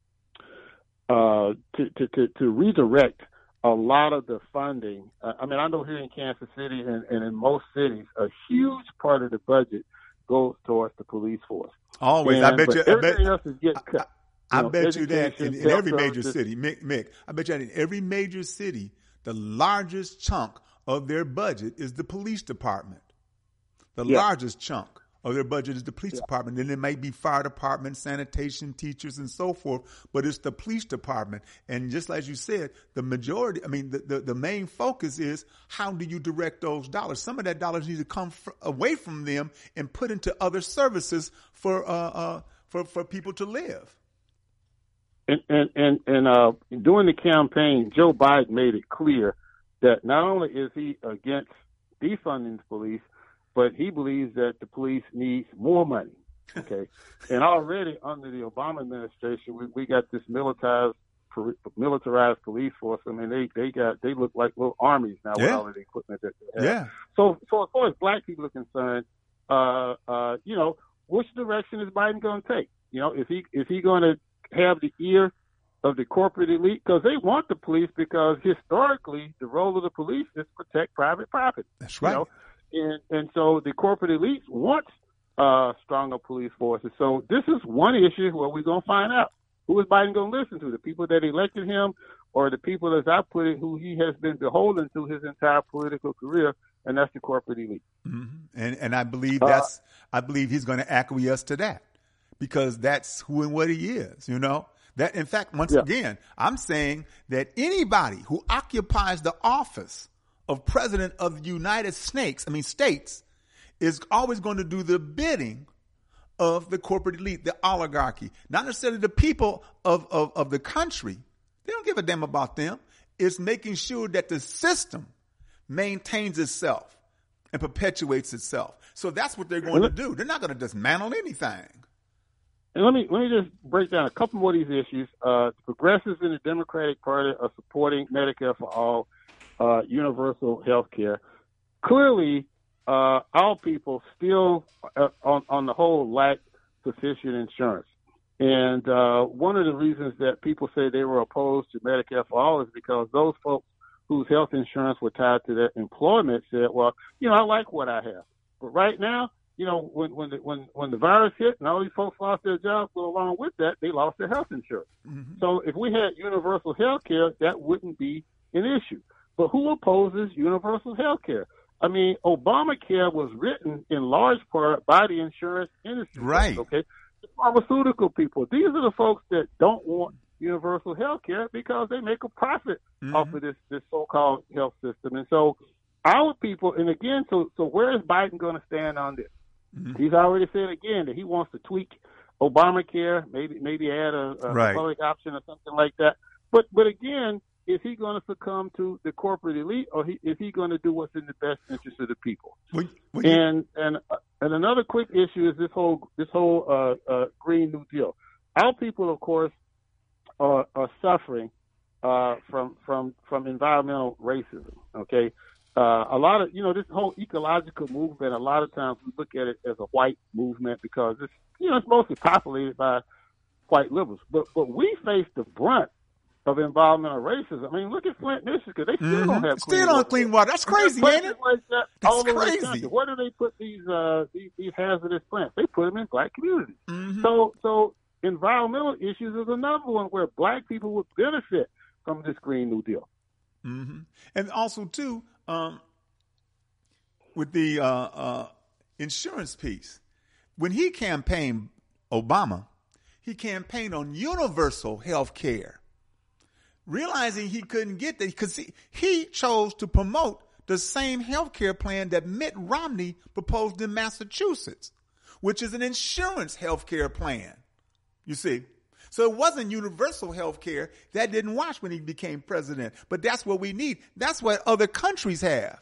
uh, to, to, to to redirect a lot of the funding. Uh, I mean, I know here in Kansas City and, and in most cities, a huge part of the budget goes towards the police force. Always, and, I bet you. Everything I bet, else is getting cut. I, I know, bet you that in, in every major services. city, Mick, Mick, I bet you that in every major city, the largest chunk of their budget is the police department. The yeah. largest chunk of their budget is the police yeah. department. Then there may be fire department, sanitation, teachers, and so forth, but it's the police department. And just as you said, the majority, I mean, the, the, the main focus is how do you direct those dollars? Some of that dollars need to come fr- away from them and put into other services for uh, uh, for, for people to live. And, and, and, and uh, during the campaign, Joe Biden made it clear that not only is he against defunding the police, but he believes that the police needs more money. Okay, and already under the Obama administration, we, we got this militarized militarized police force. I mean, they they got they look like little armies now yeah. with all of the equipment that they have. Yeah. So so as far as Black people are concerned, uh, uh, you know, which direction is Biden going to take? You know, is he is he going to have the ear of the corporate elite, because they want the police, because historically the role of the police is to protect private property. That's right. You know? And and so the corporate elite wants uh, stronger police forces. So this is one issue where we're going to find out who is Biden going to listen to, the people that elected him or the people, as I put it, who he has been beholden to his entire political career, and that's the corporate elite. Mm-hmm. And and I believe that's uh, I believe he's going to acquiesce to that, because that's who and what he is, you know. That, in fact, once yeah. again, I'm saying that anybody who occupies the office of President of the United States, I mean states, is always going to do the bidding of the corporate elite, the oligarchy, not necessarily the people of, of, of the country. They don't give a damn about them. It's making sure that the system maintains itself and perpetuates itself. So that's what they're going to do. They're not going to dismantle anything. and let me let me just break down a couple more of these issues. Uh, the progressives in the Democratic Party are supporting Medicare for all, uh, universal health care. Clearly, uh, our people still, uh, on, on the whole, lack sufficient insurance. And uh, one of the reasons that people say they were opposed to Medicare for all is because those folks whose health insurance were tied to their employment said, well, you know, I like what I have. But right now, you know, when when the, when when the virus hit and all these folks lost their jobs, well, along with that, they lost their health insurance. Mm-hmm. So if we had universal health care, that wouldn't be an issue. But who opposes universal health care? I mean, Obamacare was written in large part by the insurance industry. Right. Okay. The pharmaceutical people. These are the folks that don't want universal health care because they make a profit mm-hmm. off of this, this so-called health system. And so our people, and again, so so where is Biden going to stand on this? Mm-hmm. He's already said again that he wants to tweak Obamacare, maybe maybe add a, a right. public option or something like that. But but again, is he going to succumb to the corporate elite, or he, is he going to do what's in the best interest of the people? Would, would and you... and uh, and another quick issue is this whole this whole uh, uh, Green New Deal. Our people, of course, are, are suffering uh, from from from environmental racism. Okay. Uh, a lot of, you know, this whole ecological movement, a lot of times we look at it as a white movement because it's, you know, it's mostly populated by white liberals. But but we face the brunt of environmental racism. I mean, look at Flint, Michigan. They still mm-hmm. don't have clean still water. don't clean water. That's crazy, ain't it? Like that That's all over crazy. the country. Where do they put these uh, these, these hazardous plants? They put them in black communities. Mm-hmm. So so environmental issues is another one where black people would benefit from this Green New Deal. Mm-hmm. And also, too, um, with the uh, uh, insurance piece, when he campaigned, Obama, he campaigned on universal health care, realizing he couldn't get that because he, he chose to promote the same health care plan that Mitt Romney proposed in Massachusetts, which is an insurance health care plan, you see. So it wasn't universal health care. That didn't wash when he became president. But that's what we need. That's what other countries have.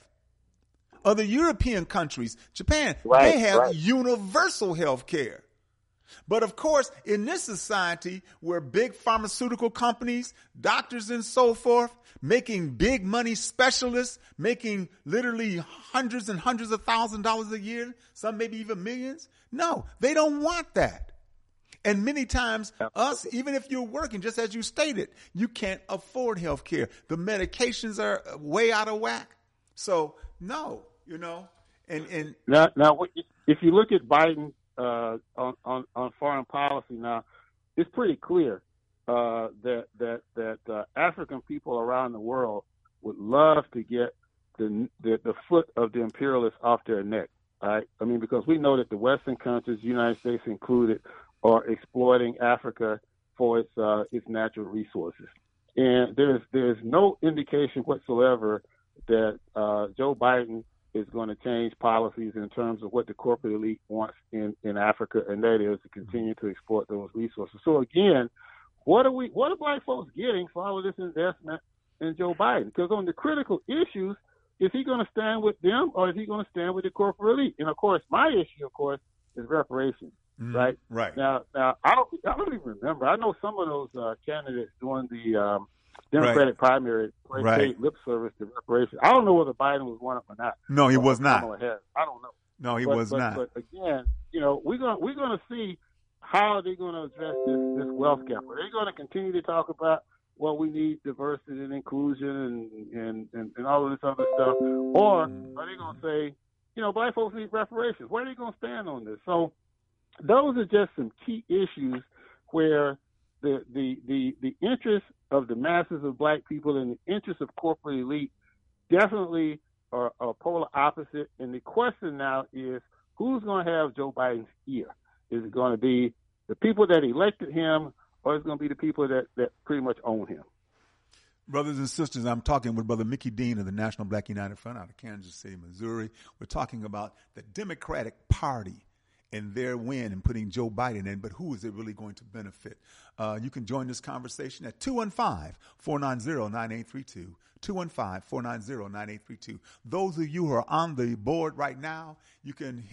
Other European countries, Japan, right, they have right. universal health care. But of course, in this society where big pharmaceutical companies, doctors and so forth, making big money specialists, making literally hundreds and hundreds of thousand dollars a year, some maybe even millions. No, they don't want that. And many times us, even if you're working, just as you stated, you can't afford health care. The medications are way out of whack. So no, you know, and, and now, now if you look at Biden uh, on, on, on foreign policy now, it's pretty clear uh, that, that, that uh, African people around the world would love to get the, the, the foot of the imperialists off their neck. Right? I mean, because we know that the Western countries, the United States included, are exploiting Africa for its uh, its natural resources, and there's there's no indication whatsoever that uh, Joe Biden is going to change policies in terms of what the corporate elite wants in, in Africa, and that is to continue to exploit those resources. So again, what are we? What are black folks getting for all of this investment in Joe Biden? Because on the critical issues, is he going to stand with them or is he going to stand with the corporate elite? And of course, my issue, of course, is reparations. Mm, right, right. Now, now I don't, I don't even remember. I know some of those uh, candidates during the um, Democratic right. primary played right. lip service to reparations. I don't know whether Biden was one of them or not. No, he was not. I don't know. No, he but, was but, not. But again, you know, we're going we're going to see how they're going to address this this wealth gap. Are they going to continue to talk about well, we need diversity and inclusion and and, and, and all of this other stuff, or are they going to say, you know, black folks need reparations? Where are they going to stand on this? So. Those are just some key issues where the, the the the interests of the masses of black people and the interests of corporate elite definitely are, are polar opposite. And the question now is, who's going to have Joe Biden's ear? Is it going to be the people that elected him, or is it going to be the people that, that pretty much own him? Brothers and sisters, I'm talking with Brother Mickey Dean of the National Black United Front out of Kansas City, Missouri. We're talking about the Democratic Party and their win and putting Joe Biden in, but who is it really going to benefit? Uh, you can join this conversation at two one five, four nine zero, nine eight three two, two one five, four nine zero, nine eight three two. Those of you who are on the board right now, you can hit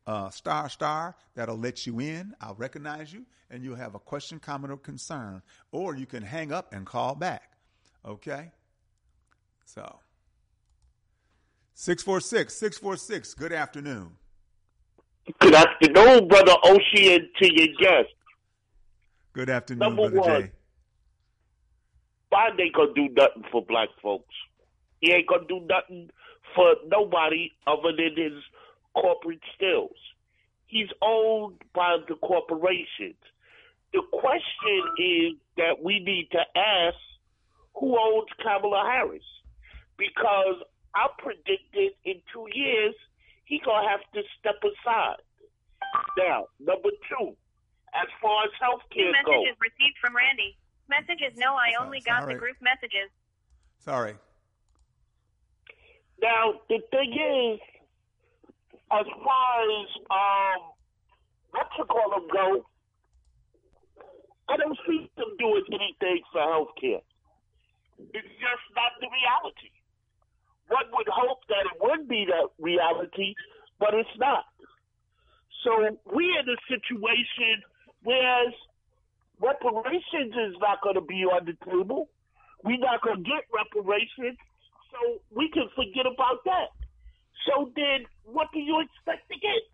uh, star star. That'll let you in. I'll recognize you, and you'll have a question, comment, or concern. Or you can hang up and call back. Okay? So, six four six, six four six, good afternoon. Good afternoon, Brother Oshie, and to your guest. Good afternoon, Number Brother one, Jay. Biden ain't gonna do nothing for black folks. He ain't gonna do nothing for nobody other than his corporate skills. He's owned by the corporations. The question is that we need to ask, who owns Kamala Harris? Because I predicted in two years he gonna have to step aside. Now, number two, as far as healthcare goes. Messages received from Randy. Messages, no, I only got Sorry. the group messages. Sorry. Now, the thing is, as far as, um, what you call them go, I don't see them doing anything for healthcare. It's just not the reality. One would hope that it would be the reality, but it's not. So we're in a situation where reparations is not going to be on the table. We're not going to get reparations, so we can forget about that. So then, what do you expect to get?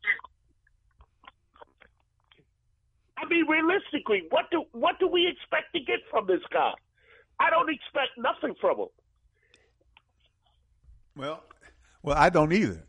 I mean, realistically, what do what do we expect to get from this guy? I don't expect nothing from him. Well, well, I don't either.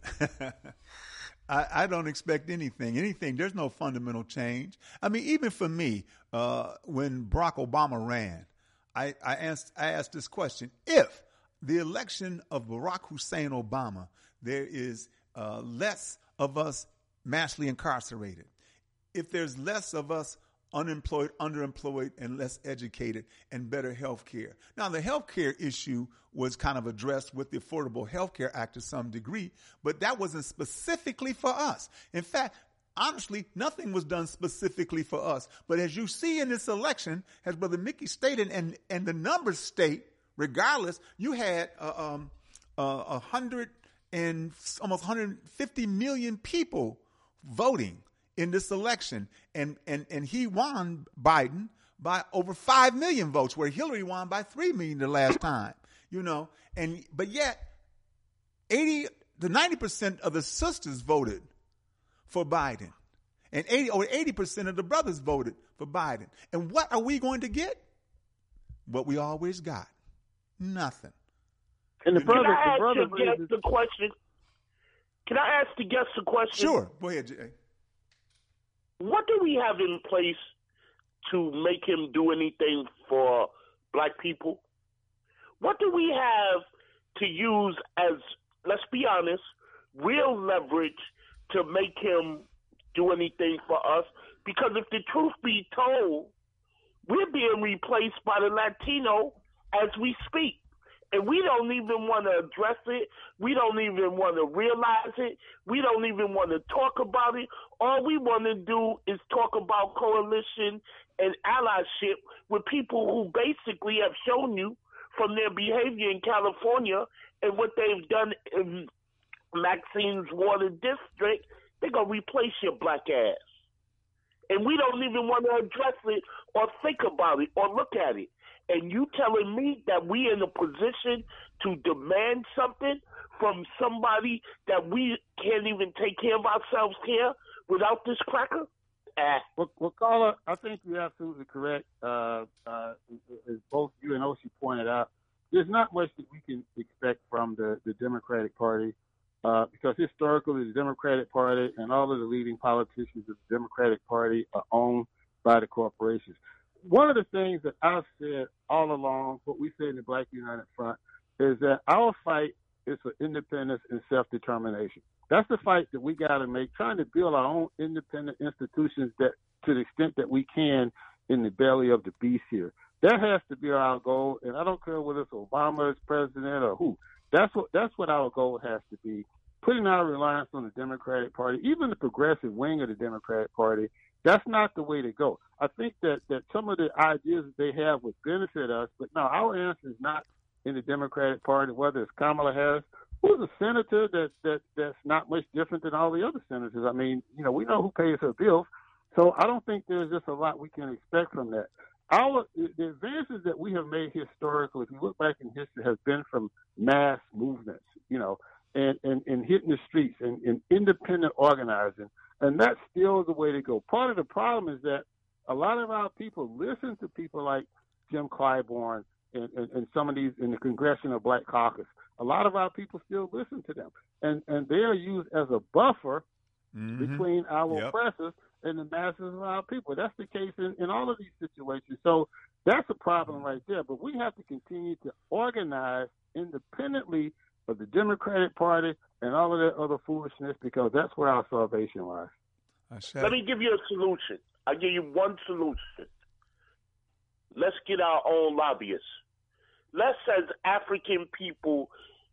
I, I don't expect anything. Anything. There's no fundamental change. I mean, even for me, uh, when Barack Obama ran, I, I asked I asked this question: if the election of Barack Hussein Obama, there is uh, less of us massively incarcerated, if there's less of us unemployed, underemployed, and less educated, and better health care. Now, the health care issue was kind of addressed with the Affordable Health Care Act to some degree, but that wasn't specifically for us. In fact, honestly, nothing was done specifically for us. But as you see in this election, as Brother Mickey stated, and, and the numbers state, regardless, you had uh, um, uh, one hundred and almost one hundred fifty million people voting in this election, and, and, and he won Biden by over five million votes, where Hillary won by three million the last time, you know, and, but yet eighty to ninety percent of the sisters voted for Biden, and eighty or eighty percent of the brothers voted for Biden. And what are we going to get? What we always got. Nothing. And the Can brother, I ask the brother your guest the question? Can I ask the guest the question? Sure. Go ahead, Jay. What do we have in place to make him do anything for black people? What do we have to use as, let's be honest, real leverage to make him do anything for us? Because if the truth be told, we're being replaced by the Latino as we speak. And we don't even want to address it. We don't even want to realize it. We don't even want to talk about it. All we want to do is talk about coalition and allyship with people who basically have shown you from their behavior in California and what they've done in Maxine's Water District. They're going to replace your black ass. And we don't even want to address it or think about it or look at it. And you telling me that we in a position to demand something from somebody that we can't even take care of ourselves here without this cracker? Ah. Well, well, caller, I think you're absolutely correct. Uh, uh, as both you and Oshie pointed out, there's not much that we can expect from the, the Democratic Party uh, because historically the Democratic Party and all of the leading politicians of the Democratic Party are owned by the corporations. One of the things that I've said all along, what we say in the Black United Front, is that our fight is for independence and self-determination. That's the fight that we got to make, trying to build our own independent institutions that, to the extent that we can, in the belly of the beast here. That has to be our goal, and I don't care whether it's Obama is president or who. That's what that's what our goal has to be. Putting our reliance on the Democratic Party, even the progressive wing of the Democratic Party, that's not the way to go. I think that, that some of the ideas that they have would benefit us, but no, our answer is not in the Democratic Party, whether it's Kamala Harris who's a senator that, that that's not much different than all the other senators. I mean, you know, we know who pays her bills. So I don't think there's just a lot we can expect from that. Our the advances that we have made historically, if you look back in history, has been from mass movements, you know, and, and, and hitting the streets and, and independent organizing. And that's still the way to go. Part of the problem is that a lot of our people listen to people like Jim Clyburn and, and, and some of these in the Congressional Black Caucus. A lot of our people still listen to them. And, and they are used as a buffer mm-hmm. between our yep. oppressors and the masses of our people. That's the case in, in all of these situations. So that's a problem right there. But we have to continue to organize independently of the Democratic Party and all of that other foolishness, because that's where our salvation lies. Let me give you a solution. I'll give you one solution. Let's get our own lobbyists. Let's, as African people,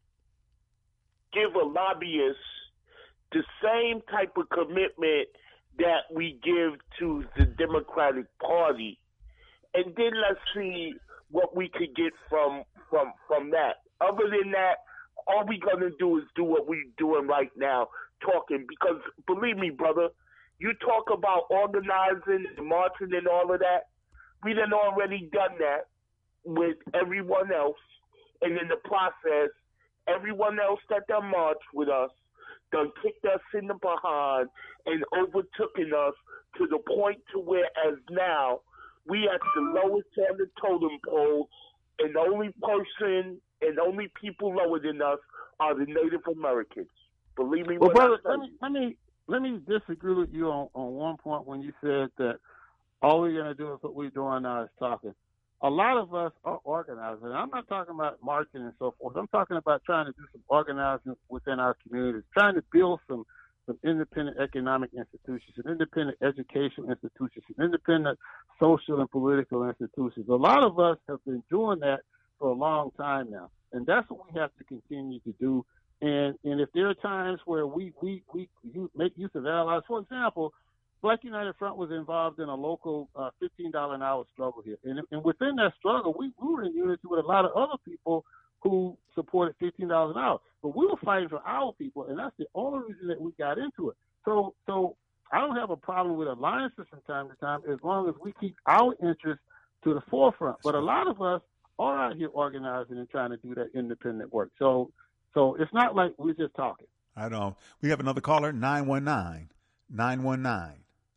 give a lobbyist the same type of commitment that we give to the Democratic Party, and then let's see what we could get from from from that. Other than that, all we're going to do is do what we're doing right now, talking, because believe me, brother, you talk about organizing and marching and all of that. We done already done that with everyone else, and in the process, everyone else that done marched with us done kicked us in the behind and overtooken us to the point to where, as now, we at the lowest on the totem pole, and the only person and only people lower than us are the Native Americans. Believe me. Well, when brother, I let me, let me let me disagree with you on, on one point when you said that all we're going to do is what we're doing now is talking. A lot of us are organizing. I'm not talking about marching and so forth. I'm talking about trying to do some organizing within our communities, trying to build some, some independent economic institutions, some independent educational institutions, some independent social and political institutions. A lot of us have been doing that for a long time now, and that's what we have to continue to do. And and if there are times where we, we, we make use of allies, for example, Black United Front was involved in a local uh, fifteen dollars an hour struggle here. And, and within that struggle, we, we were in unity with a lot of other people who supported fifteen dollars an hour. But we were fighting for our people, and that's the only reason that we got into it. So so I don't have a problem with alliances from time to time as long as we keep our interests to the forefront. But a lot of us are out here organizing and trying to do that independent work. So so it's not like we're just talking. I know. We have another caller, nine one nine, nine one nine.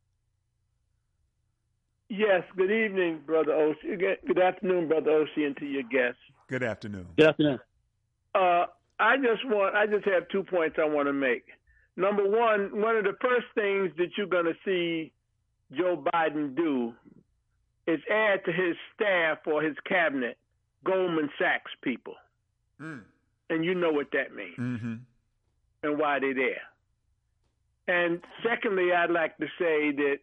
Yes, good evening, Brother Oshie. Good afternoon, Brother Oshie, and to your guests. Good afternoon. Good afternoon. Uh, I just want, I just have two points I want to make. Number one, one of the first things that you're going to see Joe Biden do is add to his staff or his cabinet Goldman Sachs people. Mm. And you know what that means mm-hmm. and why they're there. And secondly, I'd like to say that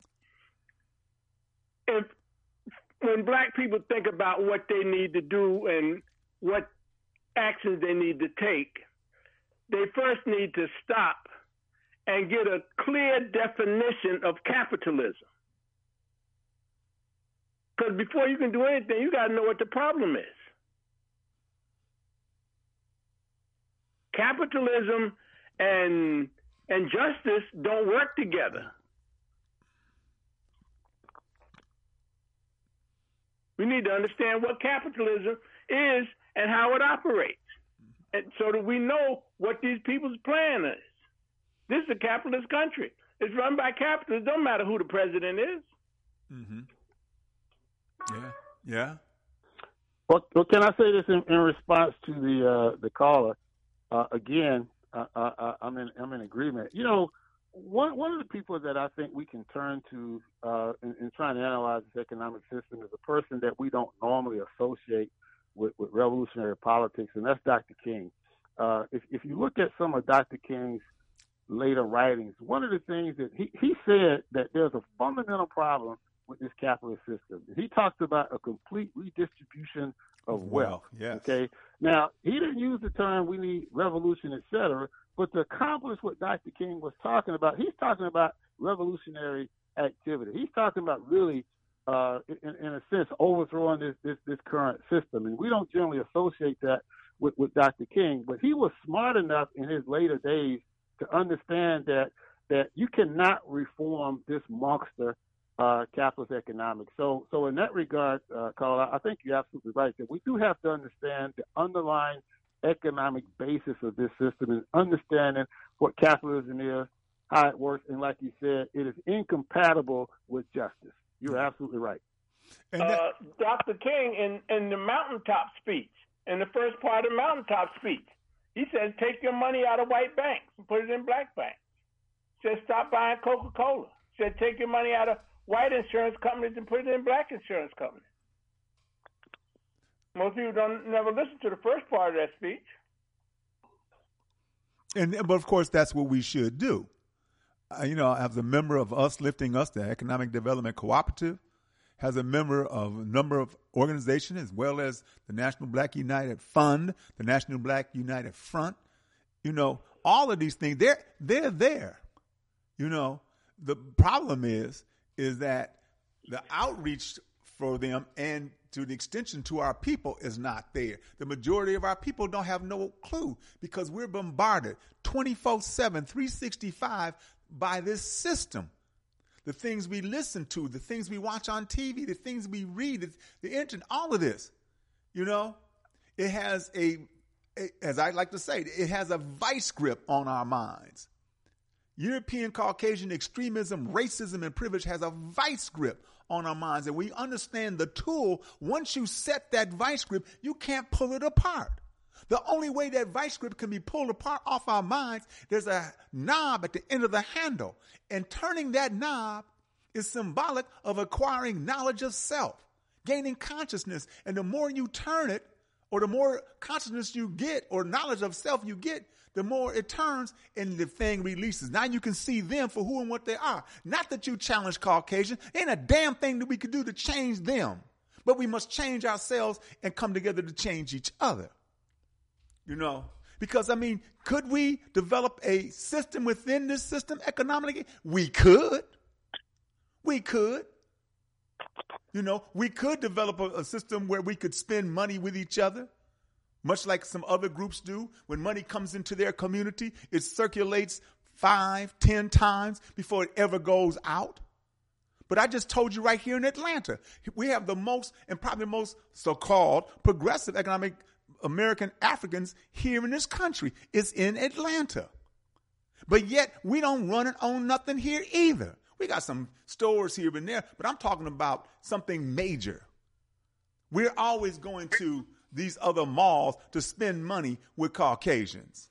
if when black people think about what they need to do and what actions they need to take, they first need to stop and get a clear definition of capitalism. Because before you can do anything, you got to know what the problem is. Capitalism and and justice don't work together. We need to understand what capitalism is and how it operates, and so that we know what these people's plan is. This is a capitalist country. It's run by capitalists. It don't matter who the president is. Mm-hmm. Yeah, yeah. Well, well, can I say this in, in response to the uh, the caller? Uh, again, uh, uh, I'm in I'm in agreement. You know, one one of the people that I think we can turn to uh, in, in trying to analyze this economic system is a person that we don't normally associate with, with revolutionary politics, and that's Doctor King. Uh, if if you look at some of Doctor King's later writings, one of the things that he, he said that there's a fundamental problem with this capitalist system. He talked about a complete redistribution of wealth. Yes. Okay. Now, he didn't use the term we need revolution, et cetera, but to accomplish what Doctor King was talking about, he's talking about revolutionary activity. He's talking about really, uh, in, in a sense, overthrowing this, this, this current system. And we don't generally associate that with, with Doctor King, but he was smart enough in his later days to understand that that you cannot reform this monster uh, capitalist economics. So, so in that regard, uh, Carl, I think you're absolutely right that we do have to understand the underlying economic basis of this system and understanding what capitalism is, how it works, and like you said, it is incompatible with justice. You're absolutely right. And that- uh, Doctor King, in, in the mountaintop speech, in the first part of the mountaintop speech, he says, take your money out of white banks and put it in black banks. He says, stop buying Coca-Cola. He said, take your money out of white insurance companies and put it in black insurance companies. Most people don't never listen to the first part of that speech. And but of course, that's what we should do. Uh, you know, as a member of Us Lifting Us, the Economic Development Cooperative, has a member of a number of organizations as well as the National Black United Fund, the National Black United Front. You know, all of these things, they're they're there. You know, the problem is is that the outreach for them and to the extension to our people is not there. The majority of our people don't have no clue because we're bombarded twenty-four seven, three sixty-five by this system. The things we listen to, the things we watch on T V, the things we read, the, the internet, all of this, you know, it has a, a, as I like to say, it has a vice grip on our minds. European Caucasian extremism, racism, and privilege has a vice grip on our minds. And we understand the tool. Once you set that vice grip, you can't pull it apart. The only way that vice grip can be pulled apart off our minds, there's a knob at the end of the handle. And turning that knob is symbolic of acquiring knowledge of self, gaining consciousness. And the more you turn it, or the more consciousness you get, or knowledge of self you get, the more it turns and the thing releases. Now you can see them for who and what they are. Not that you challenge Caucasian. Ain't a damn thing that we could do to change them. But we must change ourselves and come together to change each other. You know, because, I mean, could we develop a system within this system economically? We could. We could. You know, we could develop a, a system where we could spend money with each other, much like some other groups do. When money comes into their community, it circulates five, ten times before it ever goes out. But I just told you right here in Atlanta, we have the most and probably the most so-called progressive economic American Africans here in this country. Is in Atlanta. But yet we don't run and own nothing here either. We got some stores here and there, but I'm talking about something major. We're always going to these other malls to spend money with Caucasians.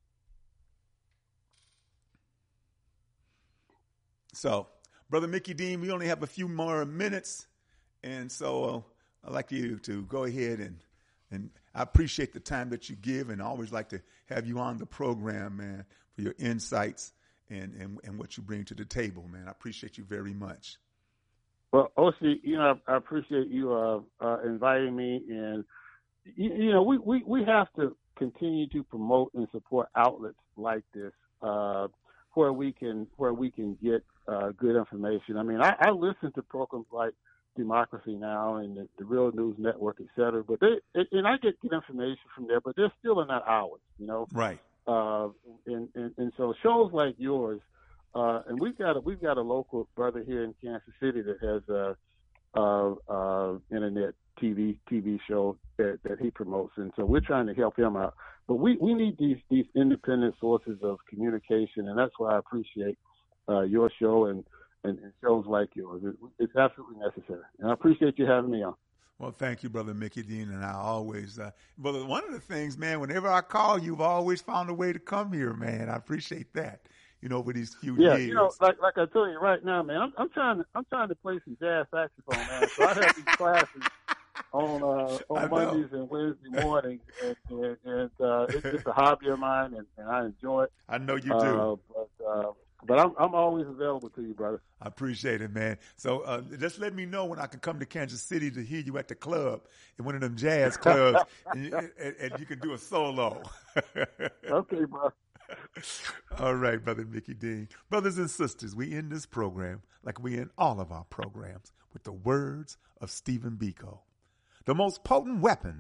So, Brother Mickey Dean, we only have a few more minutes, and so uh, I'd like you to go ahead and and I appreciate the time that you give, and I always like to have you on the program, man, for your insights and, and, and what you bring to the table, man. I appreciate you very much. Well, O C, you know, I, I appreciate you uh, uh, inviting me, and you, you know, we, we, we have to continue to promote and support outlets like this, uh, where we can where we can get uh, good information. I mean, I, I listen to programs like Democracy Now! And the, the Real News Network, et cetera. But they, and I get good information from there, but they're still not ours, you know. Right. Uh, and, and and so shows like yours, uh, and we've got a, we've got a local brother here in Kansas City that has a, a, a internet T V T V show that, that he promotes, and so we're trying to help him out. But we, we need these these independent sources of communication, and that's why I appreciate uh, your show and. And, and shows like yours. It, it's absolutely necessary. And I appreciate you having me on. Well, thank you, Brother Mickey Dean. And I always, uh, brother, one of the things, man, whenever I call, you've always found a way to come here, man. I appreciate that, you know, over these few yeah, years. Yeah, you know, like like I tell you right now, man, I'm, I'm trying to I'm trying to play some jazz saxophone, man. So I have these classes on uh, on Mondays and Wednesday mornings, and, and, and uh, it's just a hobby of mine, and, and I enjoy it. I know you do. Uh, but, uh, But I'm I'm always available to you, brother. I appreciate it, man. So uh, just let me know when I can come to Kansas City to hear you at the club, in one of them jazz clubs, and, you, and, and you can do a solo. Okay, bro. All right, Brother Mickey Dean. Brothers and sisters, we end this program like we end all of our programs with the words of Stephen Biko. The most potent weapon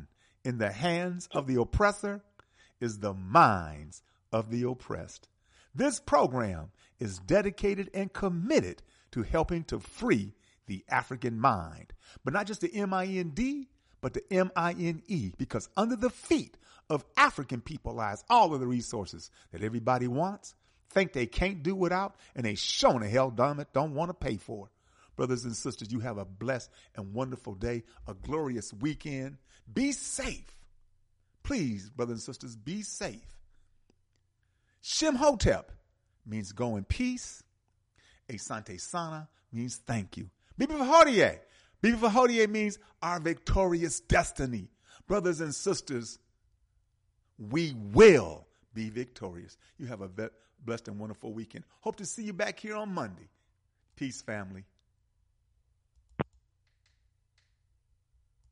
in the hands of the oppressor is the minds of the oppressed. This program is dedicated and committed to helping to free the African mind, but not just the M I N D, but the M I N E, because under the feet of African people lies all of the resources that everybody wants, think they can't do without, and they shown the hell damn it don't want to pay for. Brothers and sisters, you have a blessed and wonderful day, a glorious weekend. Be safe. Please, brothers and sisters, be safe. Shemhotep means go in peace. Asante Sana means thank you. Bibi Fahodie. Bibi Fahodie means our victorious destiny. Brothers and sisters, we will be victorious. You have a blessed and wonderful weekend. Hope to see you back here on Monday. Peace, family.